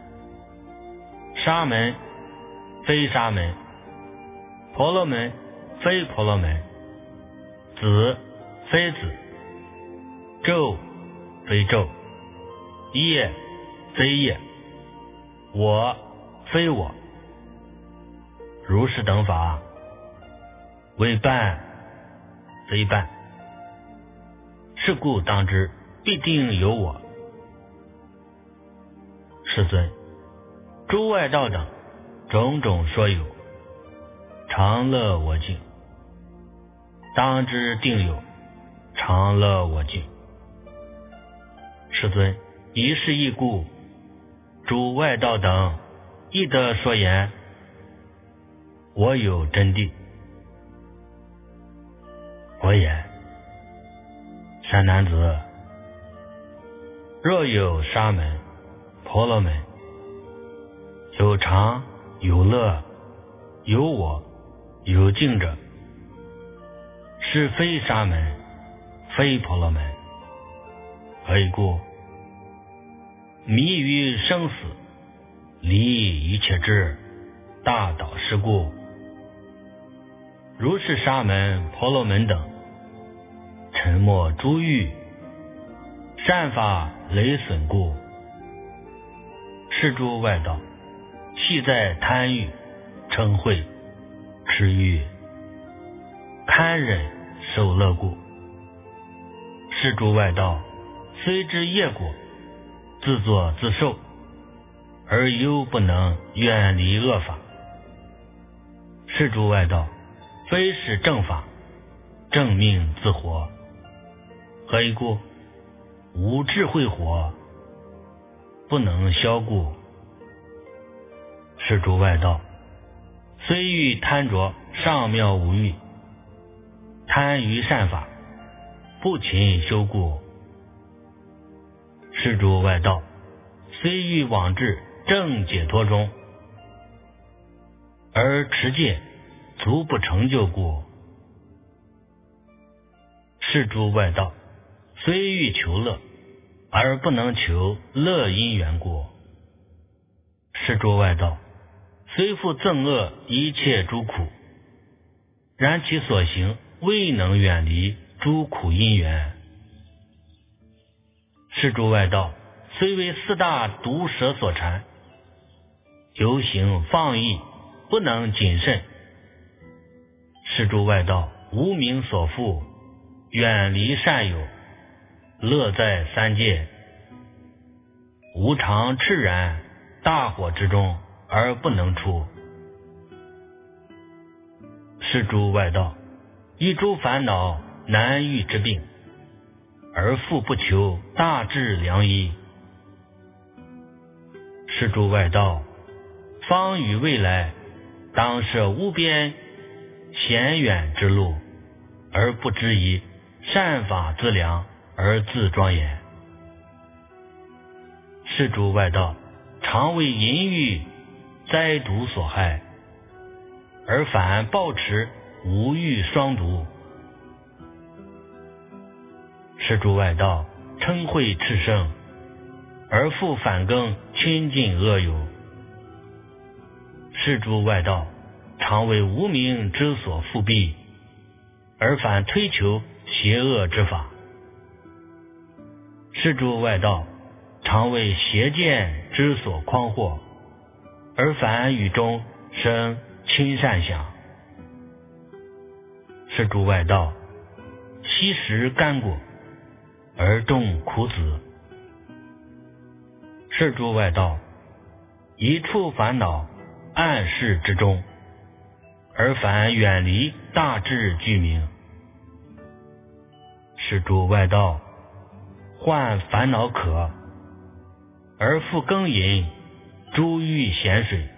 沙门非沙门，婆罗门非婆罗门，子非子，咒非咒，业非业，我非我。如是等法，为伴非伴。是故当知，必定有我。世尊，诸外道等种种说有，常乐我净。当知定有，常乐我净。世尊，一是一故，诸外道等亦得说言，我有真谛。我言：善男子，若有沙门、婆罗门，有常有乐，有我有净者，是非沙门，非婆罗门。何以故？迷于生死，离一切智，大导是故。如是沙门、婆罗门等，沉没诸欲，善法累损故。是诸外道，系在贪欲、嗔恚、痴欲，堪忍受乐故。是诸外道，虽知业果，自作自受，而犹不能远离恶法。是诸外道，非是正法，正命自活。何以故？无智慧火，不能消故。是诸外道，虽欲贪着上妙无欲，贪于善法，不勤修故。是诸外道，虽欲往至正解脱中，而持戒足不成就故。是诸外道，虽欲求乐，而不能求乐因缘故。是诸外道，虽复憎恶一切诸苦，然其所行未能远离诸苦因缘。是诸外道，虽为四大毒蛇所缠，游行放逸，不能谨慎。是诸外道，无明所缚，远离善友，乐在三界，无常炽然大火之中而不能出。是诸外道，一诸烦恼难愈之病，而复不求大智良医。是诸外道，方与未来，当设无边险远之路，而不知以善法资粮而自庄严。是诸外道，常为淫欲灾毒所害，而反抱持无欲双毒。是诸外道，嗔恚炽盛，而复反更亲近恶友。是诸外道，常为无明之所覆蔽，而反推求邪恶之法。是诸外道，常为邪见之所诓惑，而反与中生亲善想。是诸外道，吸食干果，而种苦子。是诸外道，一处烦恼暗室之中， 而凡远离大智具名。是诸外道患烦恼渴，而复耕耘诸欲咸水。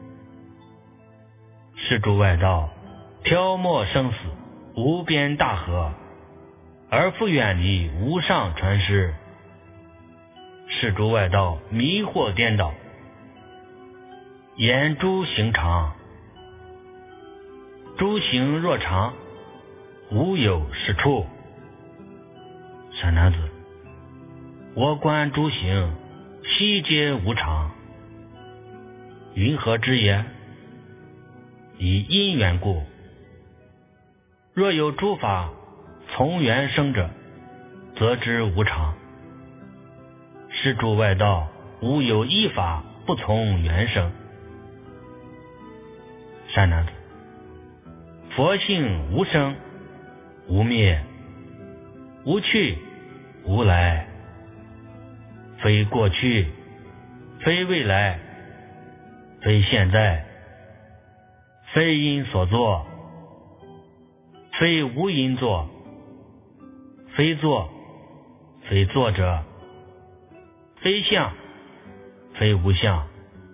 是诸外道漂没生死无边大河，而复远离无上传师。是诸外道迷惑颠倒，言诸行常。诸行若常，无有是处。善男子，我观诸行，悉皆无常。云何之也？以因缘故。若有诸法从缘生者，则知无常。是诸外道无有一法不从缘生。善男子，佛性无生无灭，无去无来，非过去，非未来，非现在，非因所作，非无因作，非作，非作者，非相，非无相，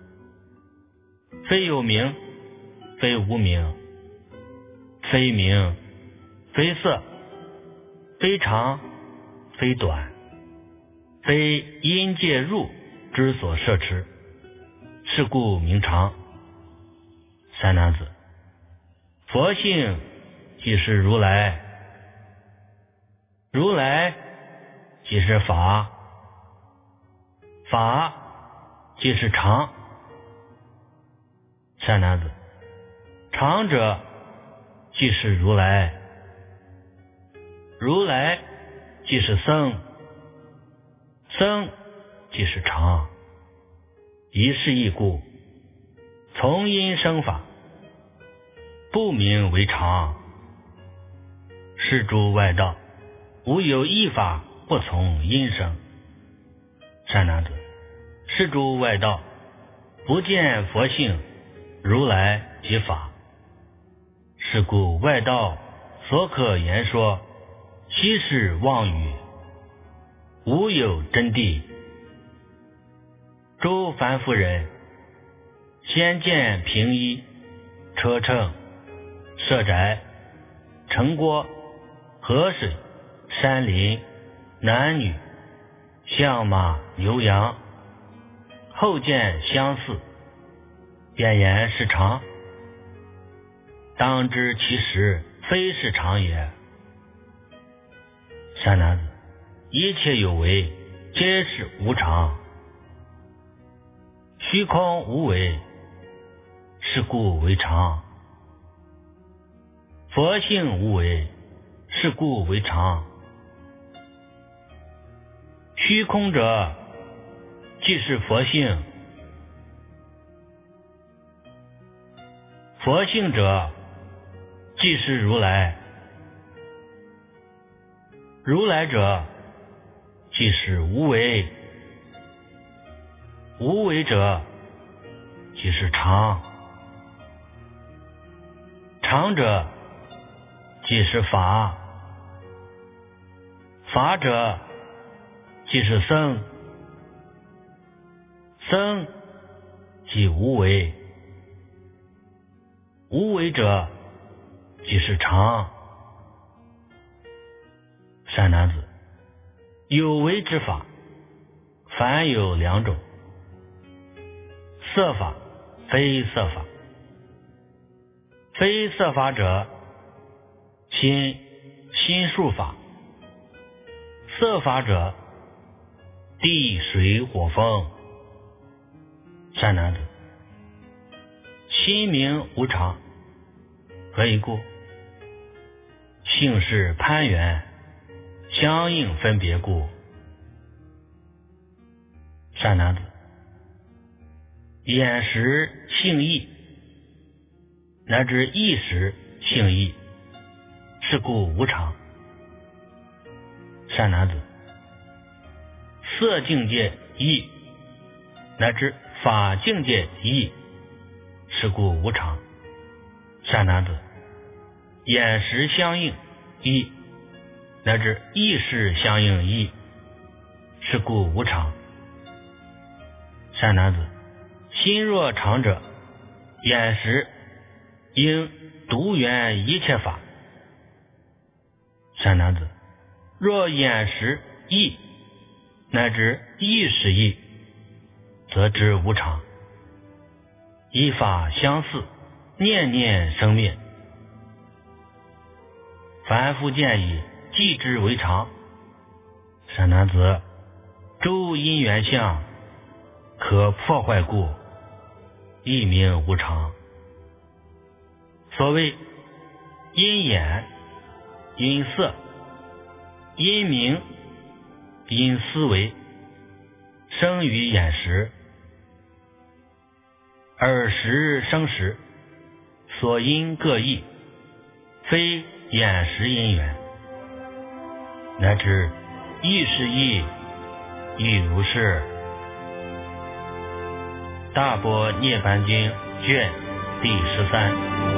非有名，非无名，非名，非色，非长，非短，非因界入之所摄持，是故名常。善男子，佛性即是如来，如来即是法，法即是常。善男子，常者即是如来，如来即是僧，僧即是常。一是一故，从因生法，不名为常。是诸外道无有一法不从因生。善男子，是诸外道不见佛性如来即法。是故外道所可言说，悉是妄语，无有真谛。诸凡夫人先见平衣、车乘、舍宅、城郭、河水、山林、男女、象马、牛羊，后见相似，便言是常。当知其实非是常也。善男子，一切有为皆是无常，虚空无为，是故为常。佛性无为，是故为常。虚空者即是佛性，佛性者即是如来，如来者即是无为，无为者即是常，常者即是法，法者即是僧，僧即无为，无为者即是常。善男子，有为之法，凡有两种：色法、非色法。非色法者，心术法；色法者，地水火风。善男子，心名无常，何以故？性是攀缘，相应分别故。善男子，眼识性异，乃至意识性异，是故无常。善男子，色境界异，乃至法境界异，是故无常。 善男子，眼识相应一，乃至意识相应一，是故无常。善男子，心若常者，眼识应独圆一切法。善男子，若眼识异，乃至意识异，则知无常。依法相似，念念生灭。凡夫见已，即之为常。善男子，诸因缘相可破坏故，亦名无常。所谓因眼、因色、因名、因思维，生于眼识，耳识生识，所因各异，非眼识因缘，乃至意识异，亦如是。大般涅槃经卷第13。